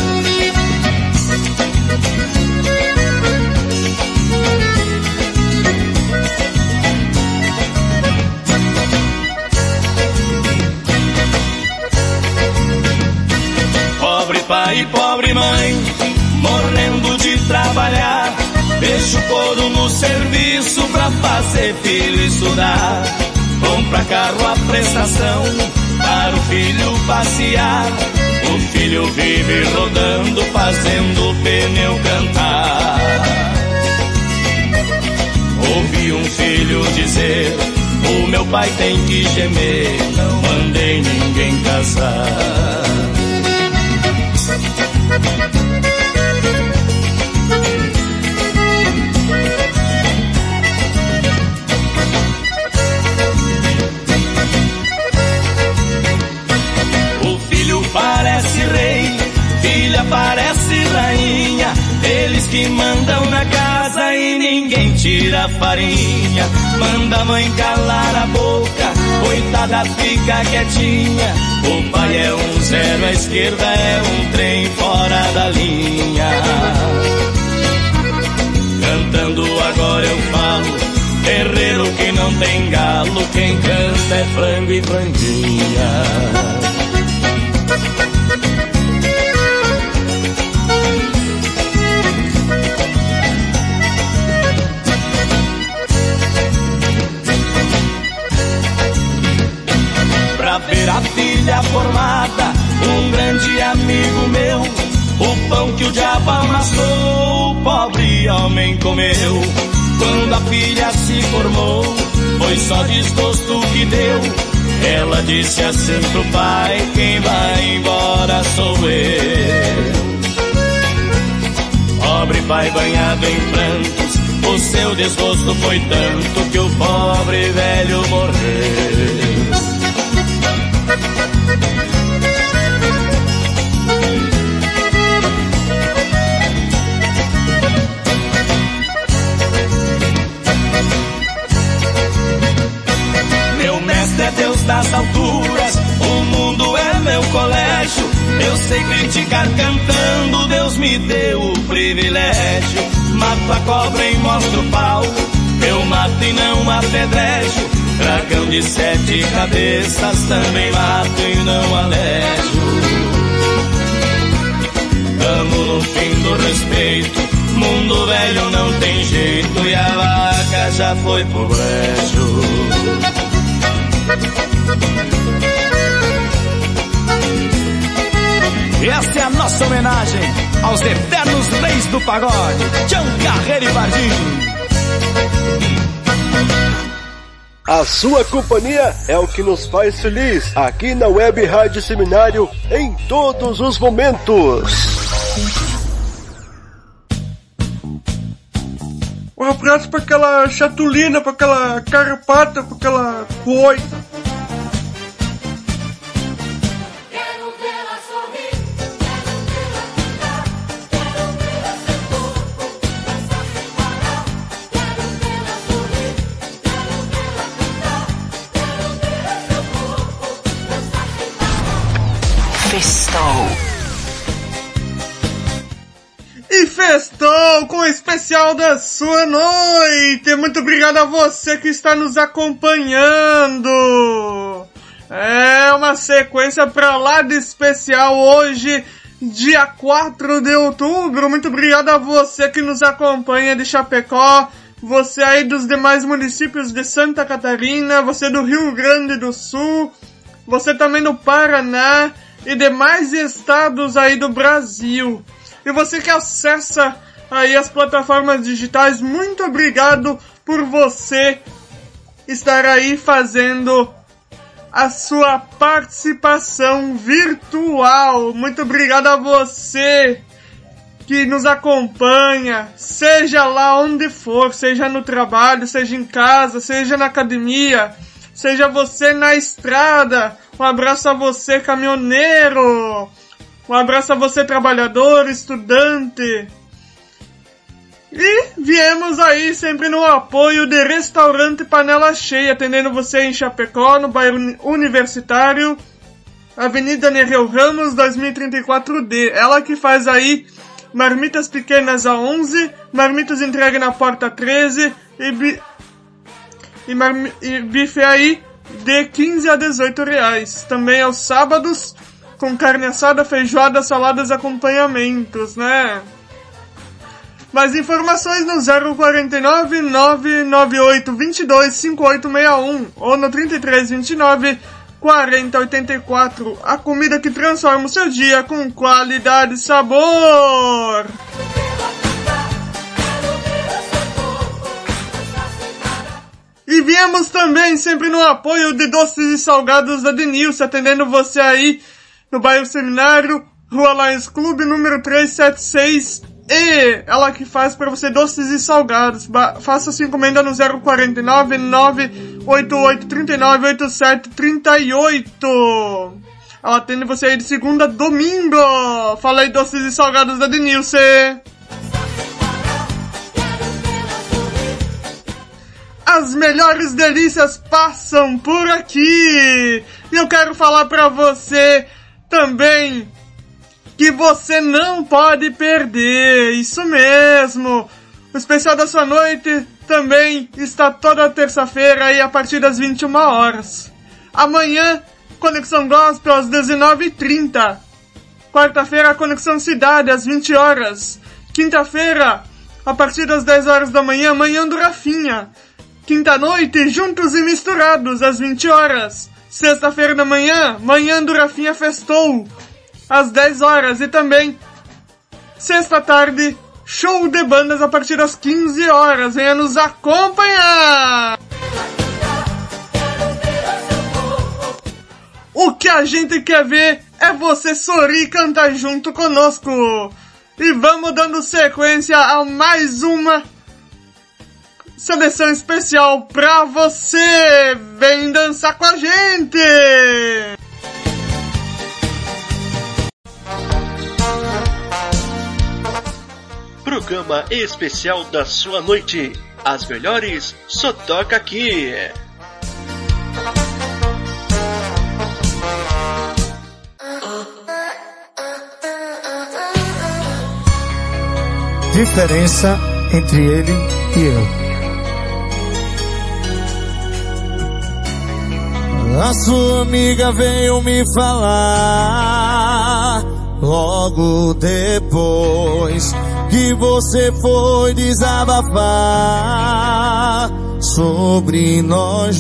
Pobre pai e pobre mãe, morrendo de trabalhar. Deixa o couro no serviço pra fazer filho estudar. Compra carro a prestação para o filho passear. O filho vive rodando, fazendo o pneu cantar. Ouvi um filho dizer: o meu pai tem que gemer, não mandei ninguém casar. O filho parece rei, filha parece rainha. Eles que mandam na casa e ninguém tira a farinha. Manda a mãe calar a boca, coitada fica quietinha. O pai é um zero, a esquerda é um trem fora da linha. Cantando agora eu falo, terreiro que não tem galo, quem canta é frango e franguinha. Pra ver a filha formada, um grande amigo meu, o pão que o diabo amassou, o pobre homem comeu. Quando a filha se formou, foi só desgosto que deu. Ela disse assim pro pai: quem vai embora sou eu. Pobre pai banhado em prantos, o seu desgosto foi tanto que o pobre velho morreu. nessas alturas, o mundo é meu colégio. Eu sei criticar cantando, Deus me deu o privilégio. Mato a cobra e mostro o pau, eu mato e não apedrejo. Dragão de sete cabeças também mato e não alejo. Tamo no fim do respeito, mundo velho não tem jeito e a vaca já foi pro brejo. E essa é a nossa homenagem aos eternos reis do pagode, Tião Carreiro e Pardinho. A sua companhia é o que nos faz feliz aqui na Web Rádio Seminário em todos os momentos. Um abraço pra aquela chatulina, pra aquela carrapata, pra aquela coisa. Festou. E festou com o especial da sua noite. Muito obrigado a você que está nos acompanhando. É uma sequência pra lá de especial hoje, dia quatro de outubro. Muito obrigado a você que nos acompanha de Chapecó, você aí dos demais municípios de Santa Catarina, você do Rio Grande do Sul, você também do Paraná e demais estados aí do Brasil. E você que acessa aí as plataformas digitais, muito obrigado por você estar aí fazendo a sua participação virtual. Muito obrigado a você que nos acompanha, seja lá onde for, seja no trabalho, seja em casa, seja na academia, seja você na estrada. Um abraço a você, caminhoneiro. Um abraço a você, trabalhador, estudante. E viemos aí sempre no apoio de Restaurante Panela Cheia, atendendo você em Chapecó, no bairro Universitário, Avenida Nereu Ramos, dois mil e trinta e quatro D. Ela que faz aí marmitas pequenas a onze, marmitas entregue na porta treze e, bi... e, marmi... e bife aí de quinze a dezoito reais. Também aos sábados, com carne assada, feijoada, saladas, acompanhamentos, né? Mais informações no zero quarenta e nove, nove nove oito, dois dois, cinco oito seis um ou no trinta e três, vinte e nove, quarenta, oitenta e quatro. A comida que transforma o seu dia com qualidade e sabor. E viemos também sempre no apoio de doces e salgados da Denilce, atendendo você aí no bairro Seminário, Rua Lions Clube, número trezentos e setenta e seis. E ela que faz para você doces e salgados. Ba- faça sua encomenda no zero quarenta e nove, nove oito oito, três nove oito sete, três oito. Ela atende você aí de segunda a domingo. Fala aí, doces e salgados da Denilce. As melhores delícias passam por aqui. E eu quero falar pra você também que você não pode perder. Isso mesmo. O especial da sua noite também está toda terça-feira aí a partir das vinte e uma horas. Amanhã, Conexão Gospel às dezenove e trinta. Quarta-feira, Conexão Cidade às vinte horas. Quinta-feira, a partir das dez horas da manhã, Manhã do Rafinha. Quinta-noite, Juntos e Misturados às vinte horas. Sexta-feira da manhã, Manhã do Rafinha Festou às dez horas. E também, sexta-tarde, show de bandas a partir das quinze horas. Venha nos acompanhar! O que a gente quer ver é você sorrir e cantar junto conosco. E vamos dando sequência a mais uma seleção especial pra você. Vem dançar com a gente! Programa especial da sua noite. As melhores só toca aqui. diferença entre ele e eu. A sua amiga veio me falar logo depois que você foi desabafar sobre nós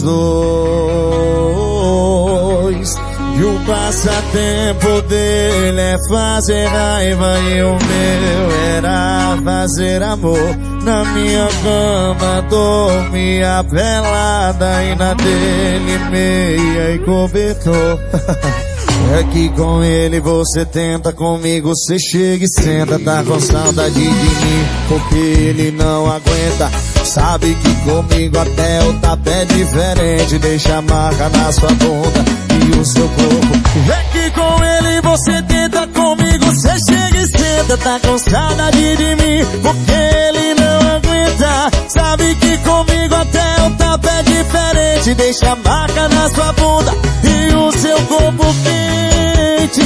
dois. E o passatempo dele é fazer raiva e o meu era fazer amor. Na minha cama dormia pelada e na dele meia e cobertor. É que com ele você tenta, comigo você chega e senta. Tá com saudade de mim porque ele não aguenta. Sabe que comigo até o tapa é diferente. Deixa a marca na sua bunda e o seu corpo. É que com ele você tenta, comigo você chega e senta. Tá com saudade de mim porque ele não aguenta. Sabe que comigo até o tapa é diferente. Deixa a marca na sua bunda e o seu corpo quente.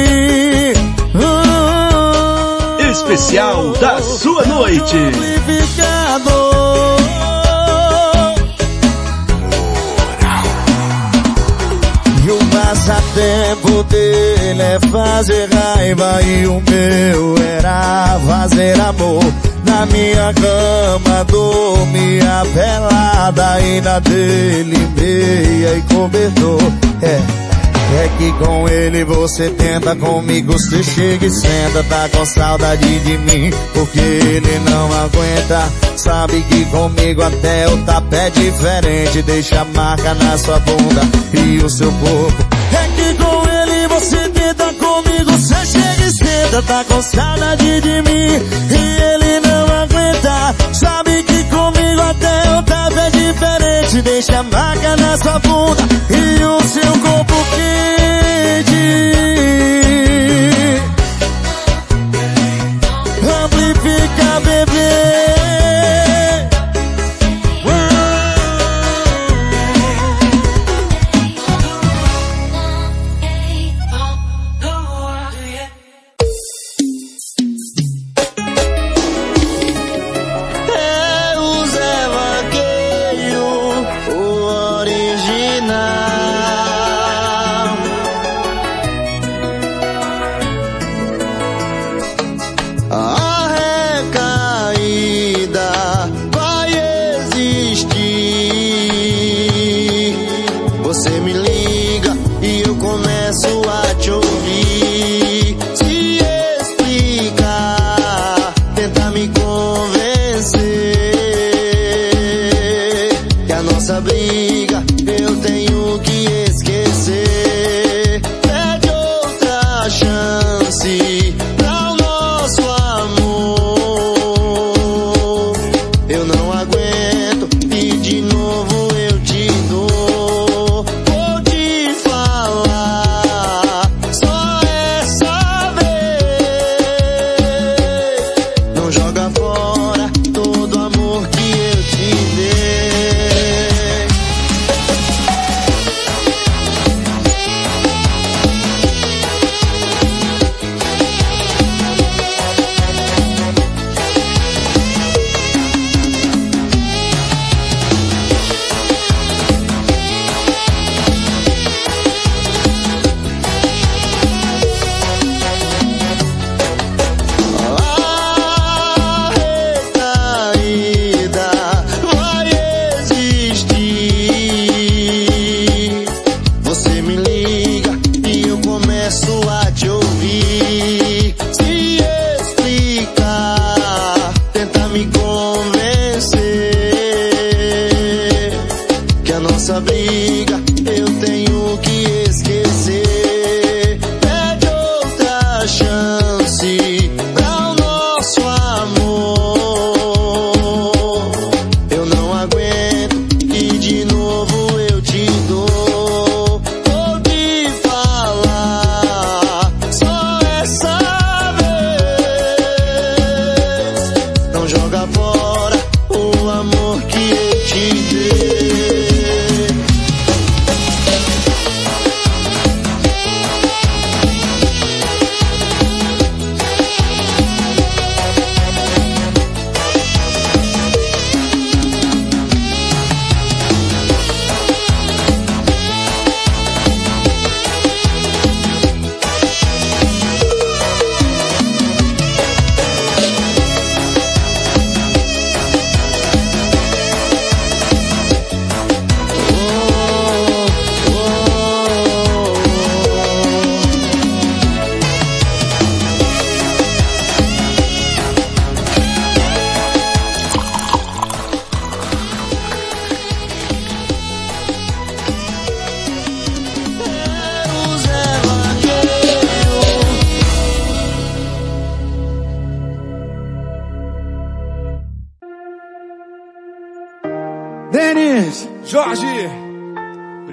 uh, Especial da sua noite. E o passatempo dele é fazer raiva e o meu era fazer amor. Na minha cama dormia pelada e na dele meia e cobertor. É, é que com ele você tenta, comigo você chega e senta. Tá com saudade de mim porque ele não aguenta. Sabe que comigo até o tapa é diferente. Deixa a marca na sua bunda e o seu corpo. É que com ele você tenta, comigo você chega e senta. Tá com saudade de mim e ele não aguenta. Sabe que comigo até o tapa é diferente. Deixa a marca na sua bunda e o seu corpo quente. Amplifica, bebê. É o Zé Vaqueiro, o original.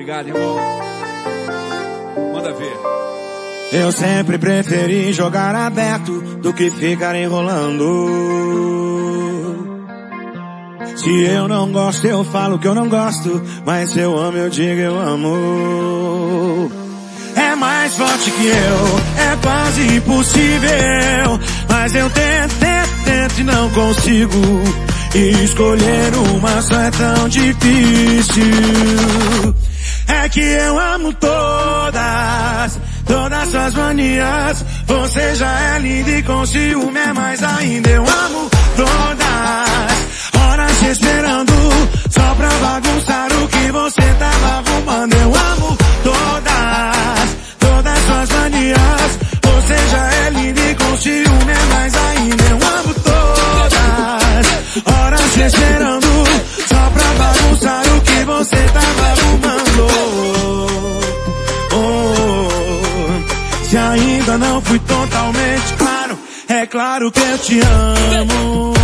Obrigado, irmão. Manda ver. Eu sempre preferi jogar aberto do que ficar enrolando. Se eu não gosto, eu falo que eu não gosto, mas se eu amo, eu digo eu amo. É mais forte que eu, é quase impossível, mas eu tento, tento, tento e não consigo. E escolher uma só é tão difícil. É que eu amo todas, todas suas manias. Você já é linda e com ciúme é mais ainda. Eu amo todas, horas te esperando, só pra bagunçar o que você tava arrumando. Eu amo todas, todas suas manias. Você já é linda e com ciúme é mais ainda. Eu amo todas, horas te esperando, só pra bagunçar o que você tava arrumando. Se ainda não fui totalmente claro, é claro que eu te amo.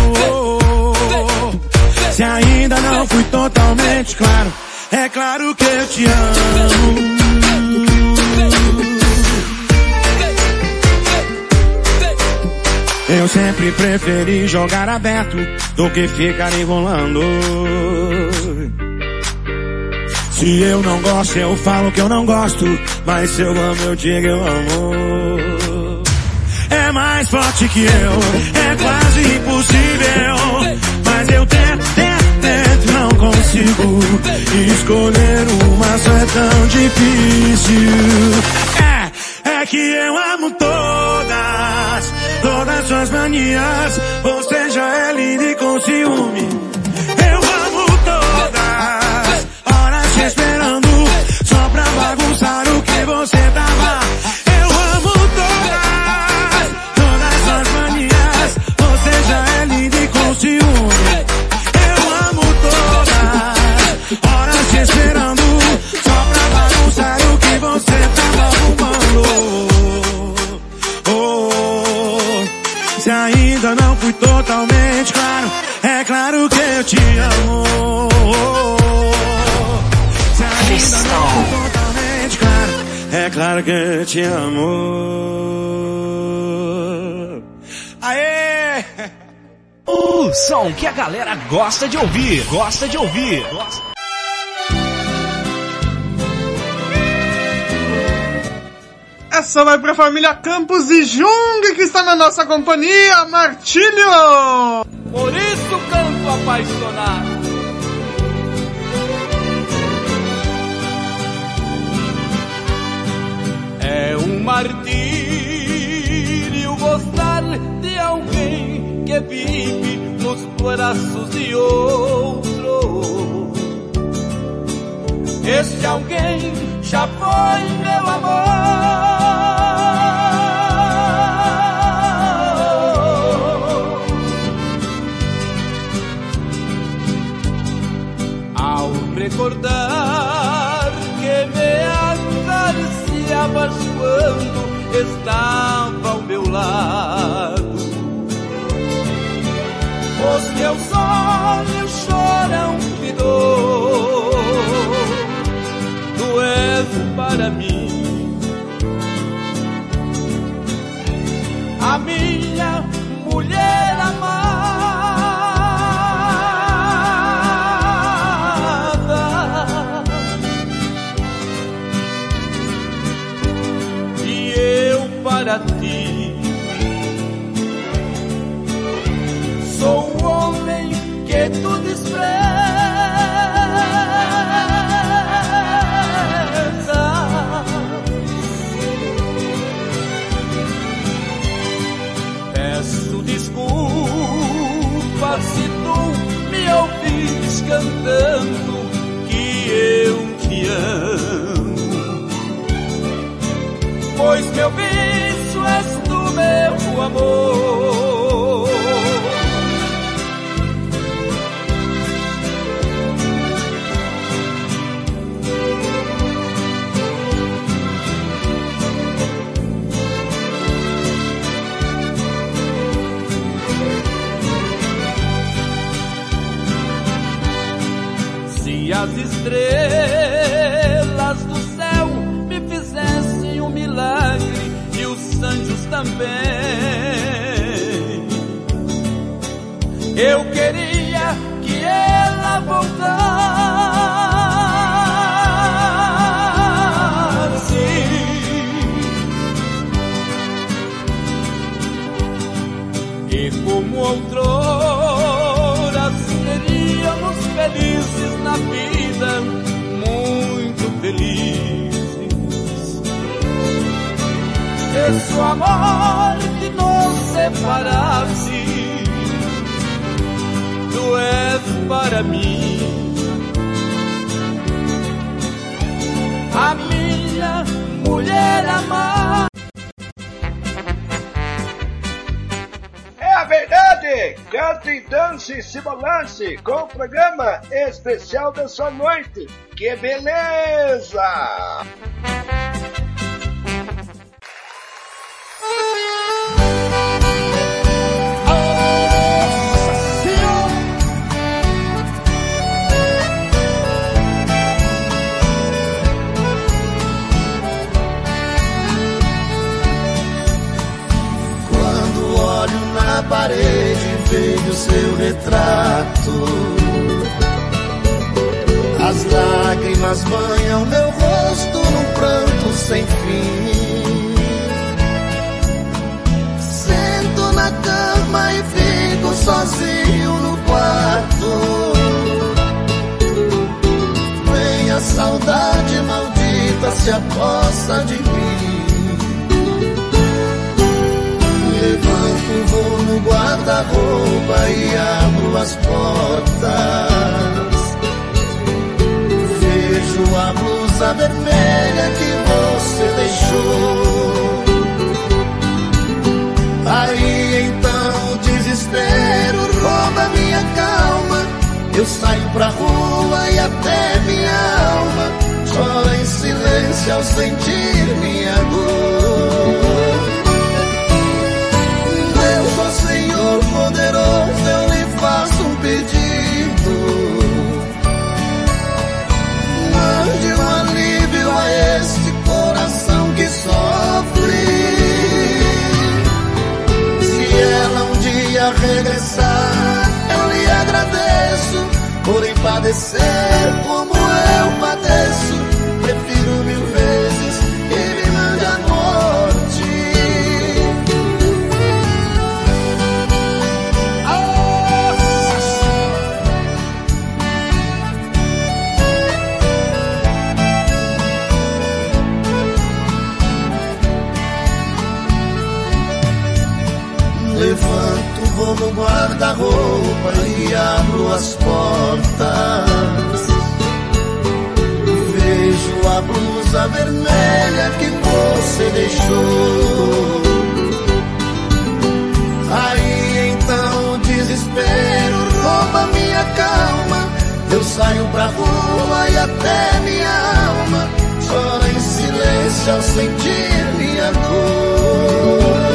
Se ainda não fui totalmente claro, é claro que eu te amo. Eu sempre preferi jogar aberto do que ficar enrolando. Se eu não gosto, eu falo que eu não gosto, mas se eu amo, eu digo eu amo. É mais forte que eu, é quase impossível, mas eu tento, tento, tento, não consigo. Escolher uma só é tão difícil. É, é que eu amo todas, todas suas manias. Você já é linda e com ciúme. Eu amo todas, horas te esperando, só pra bagunçar o que você tava. Eu amo todas, todas suas manias. Você já é linda e com ciúme. Eu amo todas, horas te esperando, só pra bagunçar o que você tava arrumando. Oh, se ainda não fui totalmente claro, é claro que eu te amo. Se ainda não fui totalmente claro, é claro que eu te amo. Aê! O som que a galera gosta de ouvir, gosta de ouvir. Gosta... Essa vai pra família Campos e Jung, que está na nossa companhia, Martílio! Por isso canto apaixonado. É um martírio gostar de alguém que vive nos braços de outro. Este alguém já foi meu amor. Ao recordar que me acariciavas quando estava ao meu lado, os meus olhos choram de dor. Tu és para mim a minha mulher amada, e eu para ti sou o homem que tu desprezas. Se tu me ouvis cantando que eu te amo, pois meu vício és tu, meu amor. E as estrelas também. Eu queria que ela voltasse. E como outrora seríamos felizes na vida, muito felizes. E se o amor que nos separasse, tu és para mim a minha mulher amada. É a verdade! Cante e dance e se balance com o programa especial da sua noite. Que beleza! Na parede veio seu retrato, as lágrimas banham meu rosto num pranto sem fim. Sento na cama e fico sozinho no quarto. Vem a saudade maldita, se aposta de mim. Levanto, vou no guarda-roupa e abro as portas. Vejo a blusa vermelha que você deixou. Aí então o desespero rouba minha calma. Eu saio pra rua e até minha alma chora em silêncio ao sentir minha dor. Deus, ó Senhor poderoso, eu lhe faço um pedido. Mande um alívio a este coração que sofre. Se ela um dia regressar, eu lhe agradeço por padecer como eu padeço. Prefiro mil vezes que me mande a morte. Levanto, vou no guarda-roupa e abro as portas. Vejo a blusa vermelha que você deixou. Aí então o desespero rouba minha calma. Eu saio pra rua e até minha alma chora em silêncio ao sentir minha dor.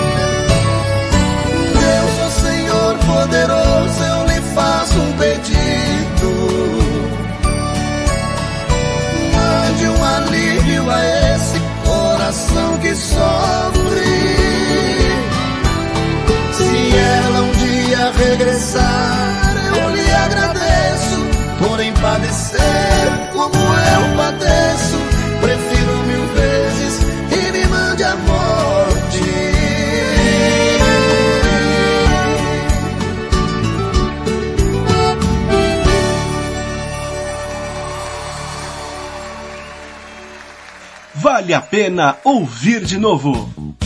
Deus, ó Senhor poderoso, eu lhe faço um pedido. Mande um alívio a esse coração que sofre. Se ela um dia regressar, eu lhe agradeço por padecer como eu padeço. Prefiro mil vezes que me mande a morte. Vale a pena ouvir de novo.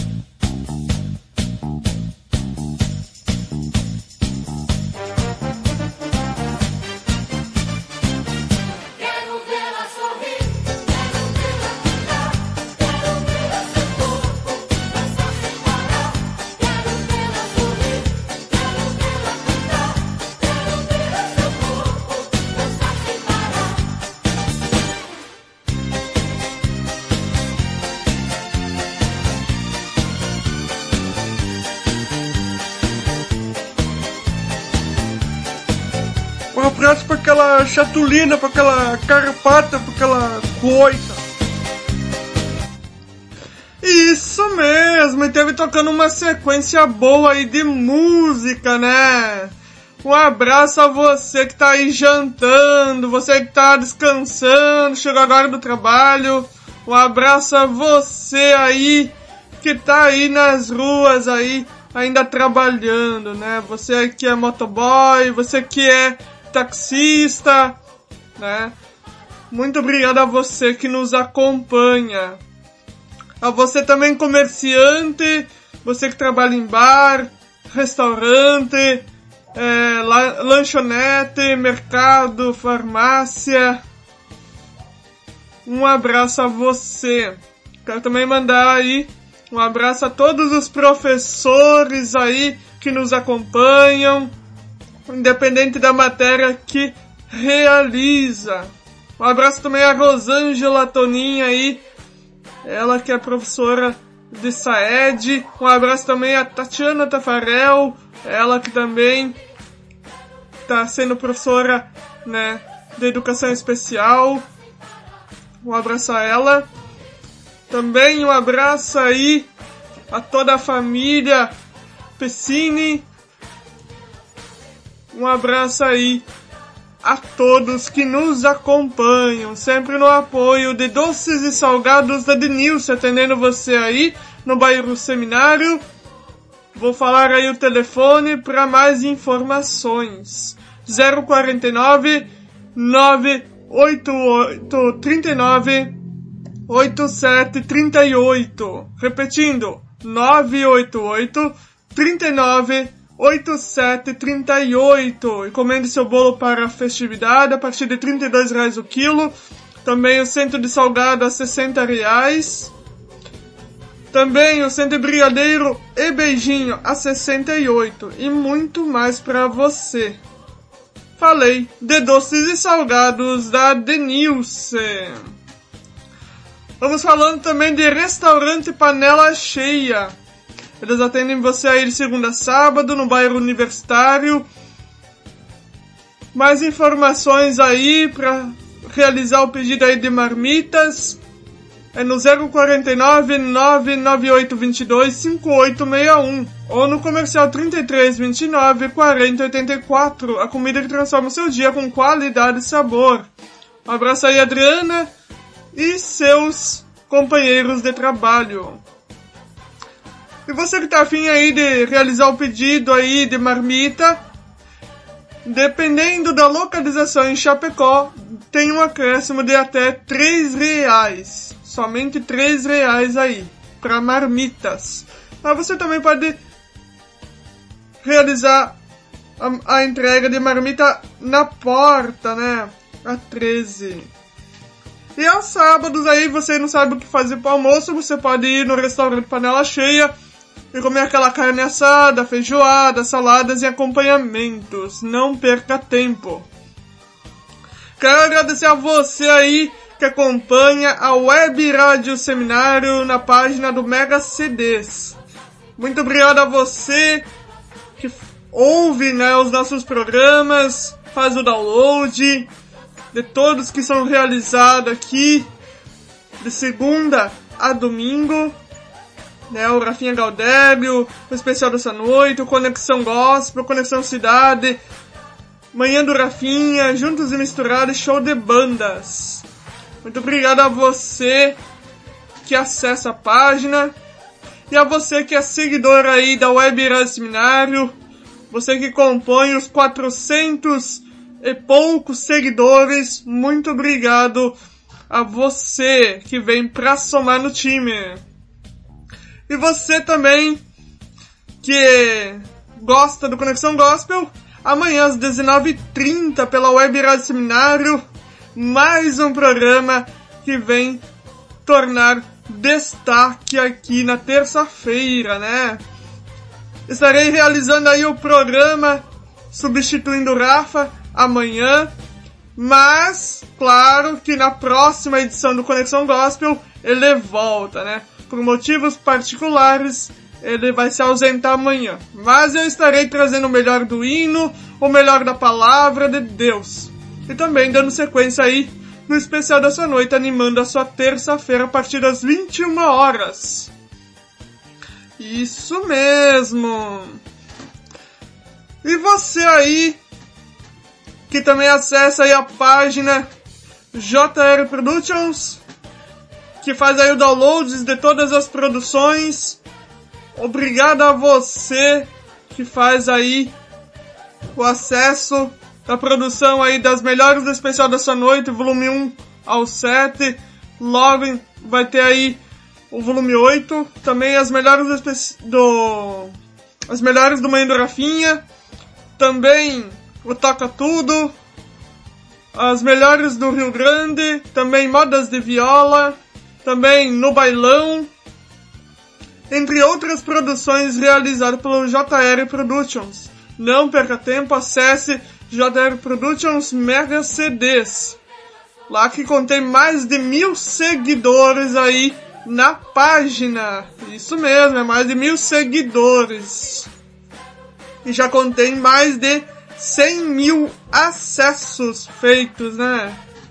Um abraço pra aquela chatulina, pra aquela carpata, pra aquela coisa. Isso mesmo! mesmo, e teve tocando uma sequência boa aí de música, né? Um abraço a você que tá aí jantando, você que tá descansando, chegou agora do trabalho. Um abraço a você aí que tá aí nas ruas aí, ainda trabalhando, né? Você que é motoboy, você que é taxista, né? Muito obrigado a você que nos acompanha. A você também comerciante, você que trabalha em bar, restaurante, é, la- lanchonete, mercado, farmácia. Um abraço a você. Quero também mandar aí um abraço a todos os professores aí que nos acompanham, independente da matéria que realiza. Um abraço também a Rosângela Toninha aí, ela que é professora de Saed. Um abraço também a Tatiana Tafarel, ela que também está sendo professora, né, de educação especial. Um abraço a ela. Também um abraço aí a toda a família Pessini. Um abraço aí a todos que nos acompanham, sempre no apoio de Doces e Salgados da Denilce, atendendo você aí no bairro Seminário. Vou falar aí o telefone para mais informações. zero quarenta e nove, nove oito oito, trinta e nove, oitenta e sete trinta e oito. Repetindo, nove oito oito, trinta e nove, oitenta e sete trinta e oito. Encomende seu bolo para a festividade a partir de trinta e dois reais o quilo. Também o centro de salgado a sessenta reais. Também o centro de brigadeiro e beijinho a sessenta e oito. E muito mais para você. Falei de doces e salgados da Denilce. Vamos falando também de restaurante Panela Cheia. Eles atendem você aí de segunda a sábado no bairro Universitário. Mais informações aí para realizar o pedido aí de marmitas é no zero quarenta e nove, nove nove oito dois dois, cinco oito seis um ou no comercial trinta e três, vinte e nove, quarenta, oitenta e quatro. A comida que transforma o seu dia com qualidade e sabor. Um abraço aí, Adriana e seus companheiros de trabalho. E você que tá afim aí de realizar o pedido aí de marmita, dependendo da localização em Chapecó, tem um acréscimo de até três reais. Somente três reais aí, para marmitas. Mas você também pode realizar a, a entrega de marmita na porta, né? A treze. E aos sábados aí, você não sabe o que fazer para almoço, você pode ir no restaurante Panela Cheia e comer aquela carne assada, feijoada, saladas e acompanhamentos. Não perca tempo. Quero agradecer a você aí que acompanha a Web Rádio Seminário na página do Mega C Ds. Muito obrigado a você que ouve, né, os nossos programas, faz o download de todos que são realizados aqui de segunda a domingo, né, o Rafinha Galdério, o Especial dessa Noite, o Conexão Gospel, Conexão Cidade, Manhã do Rafinha, Juntos e Misturados, Show de Bandas. Muito obrigado a você que acessa a página e a você que é seguidor aí da Web Rádio Seminário, você que compõe os quatrocentos e poucos seguidores. Muito obrigado a você que vem pra somar no time. E você também que gosta do Conexão Gospel, amanhã às dezenove e trinta pela Web Rádio Seminário, mais um programa que vem tornar destaque aqui na terça-feira, né? Estarei realizando aí o programa substituindo o Rafa amanhã, mas claro que na próxima edição do Conexão Gospel ele volta, né? Por motivos particulares ele vai se ausentar amanhã, mas eu estarei trazendo o melhor do hino, o melhor da palavra de Deus. E também dando sequência aí no especial dessa noite, animando a sua terça-feira a partir das vinte e uma horas. Isso mesmo. E você aí, que também acessa aí a página J R Productions, que faz aí o download de todas as produções. Obrigado a você que faz aí o acesso da produção aí das melhores do Especial da Sua Noite, volume um ao sete. Logo vai ter aí o volume oito, também as melhores do, do as melhores do Mãe do Rafinha, também o Toca Tudo, as melhores do Rio Grande, também modas de viola, também No Bailão, entre outras produções realizadas pelo J R Productions. Não perca tempo, acesse J R Productions Mega C Ds. Lá que contém mais de mil seguidores aí na página. Isso mesmo, é mais de mil seguidores. E já contém mais de cem mil acessos feitos, né?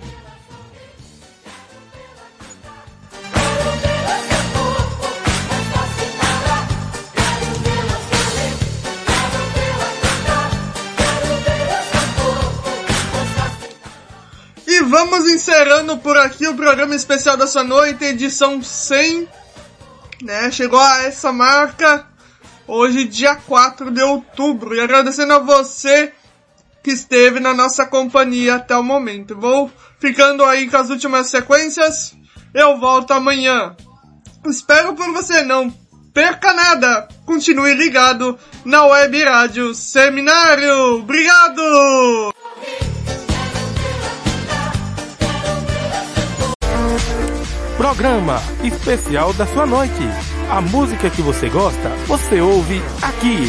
E vamos encerrando por aqui o programa especial da sua noite, edição cem, né? Chegou a essa marca hoje, dia quatro de outubro, e agradecendo a você que esteve na nossa companhia até o momento. Vou ficando aí com as últimas sequências, eu volto amanhã. Espero por você, não perca nada, continue ligado na Web Rádio Seminário. Obrigado! Programa especial da sua noite. A música que você gosta, você ouve aqui.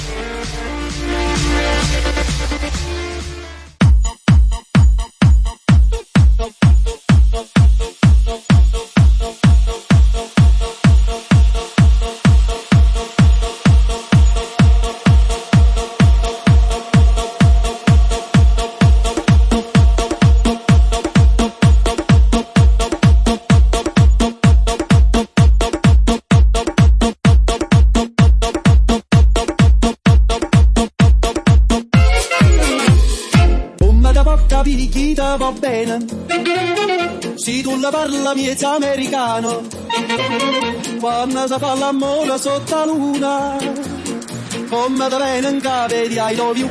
Va bene, se tu la parla miezza americano, quando si fa l'amore sotto la luna, come da bene in cave di I love you.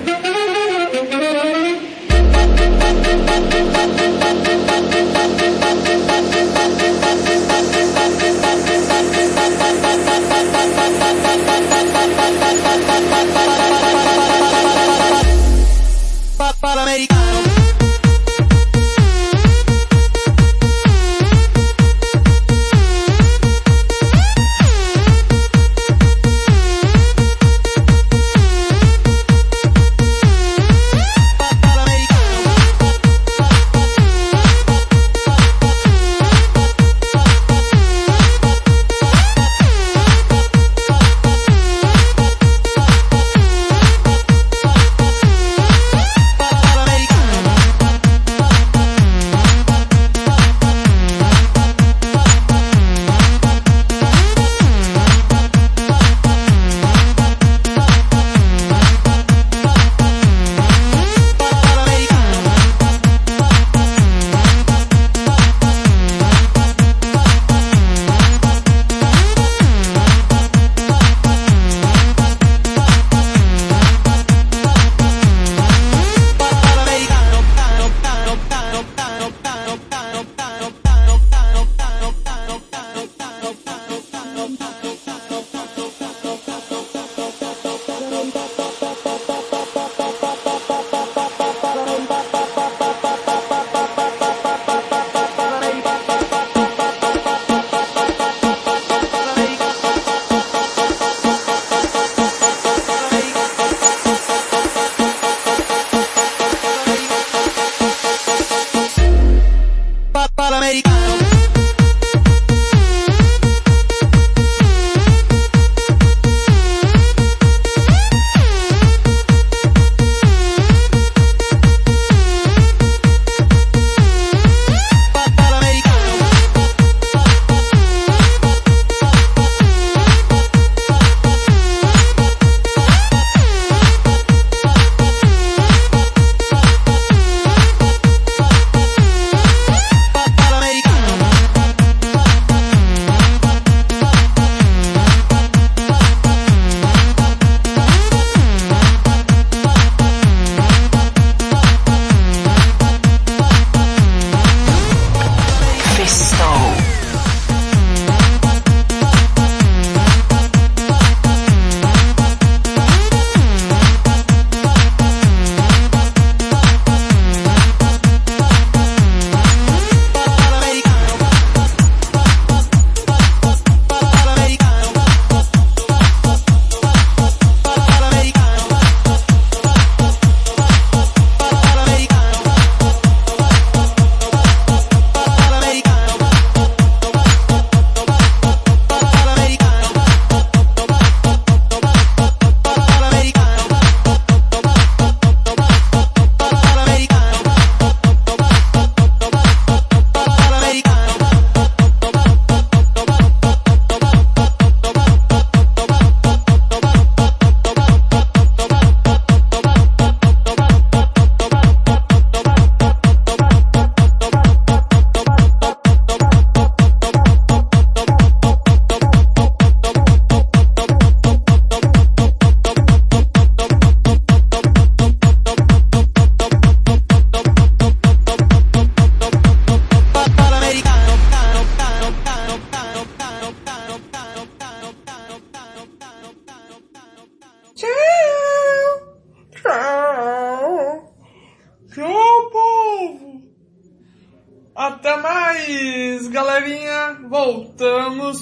Papà l'americano.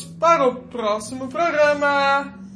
para o próximo programa.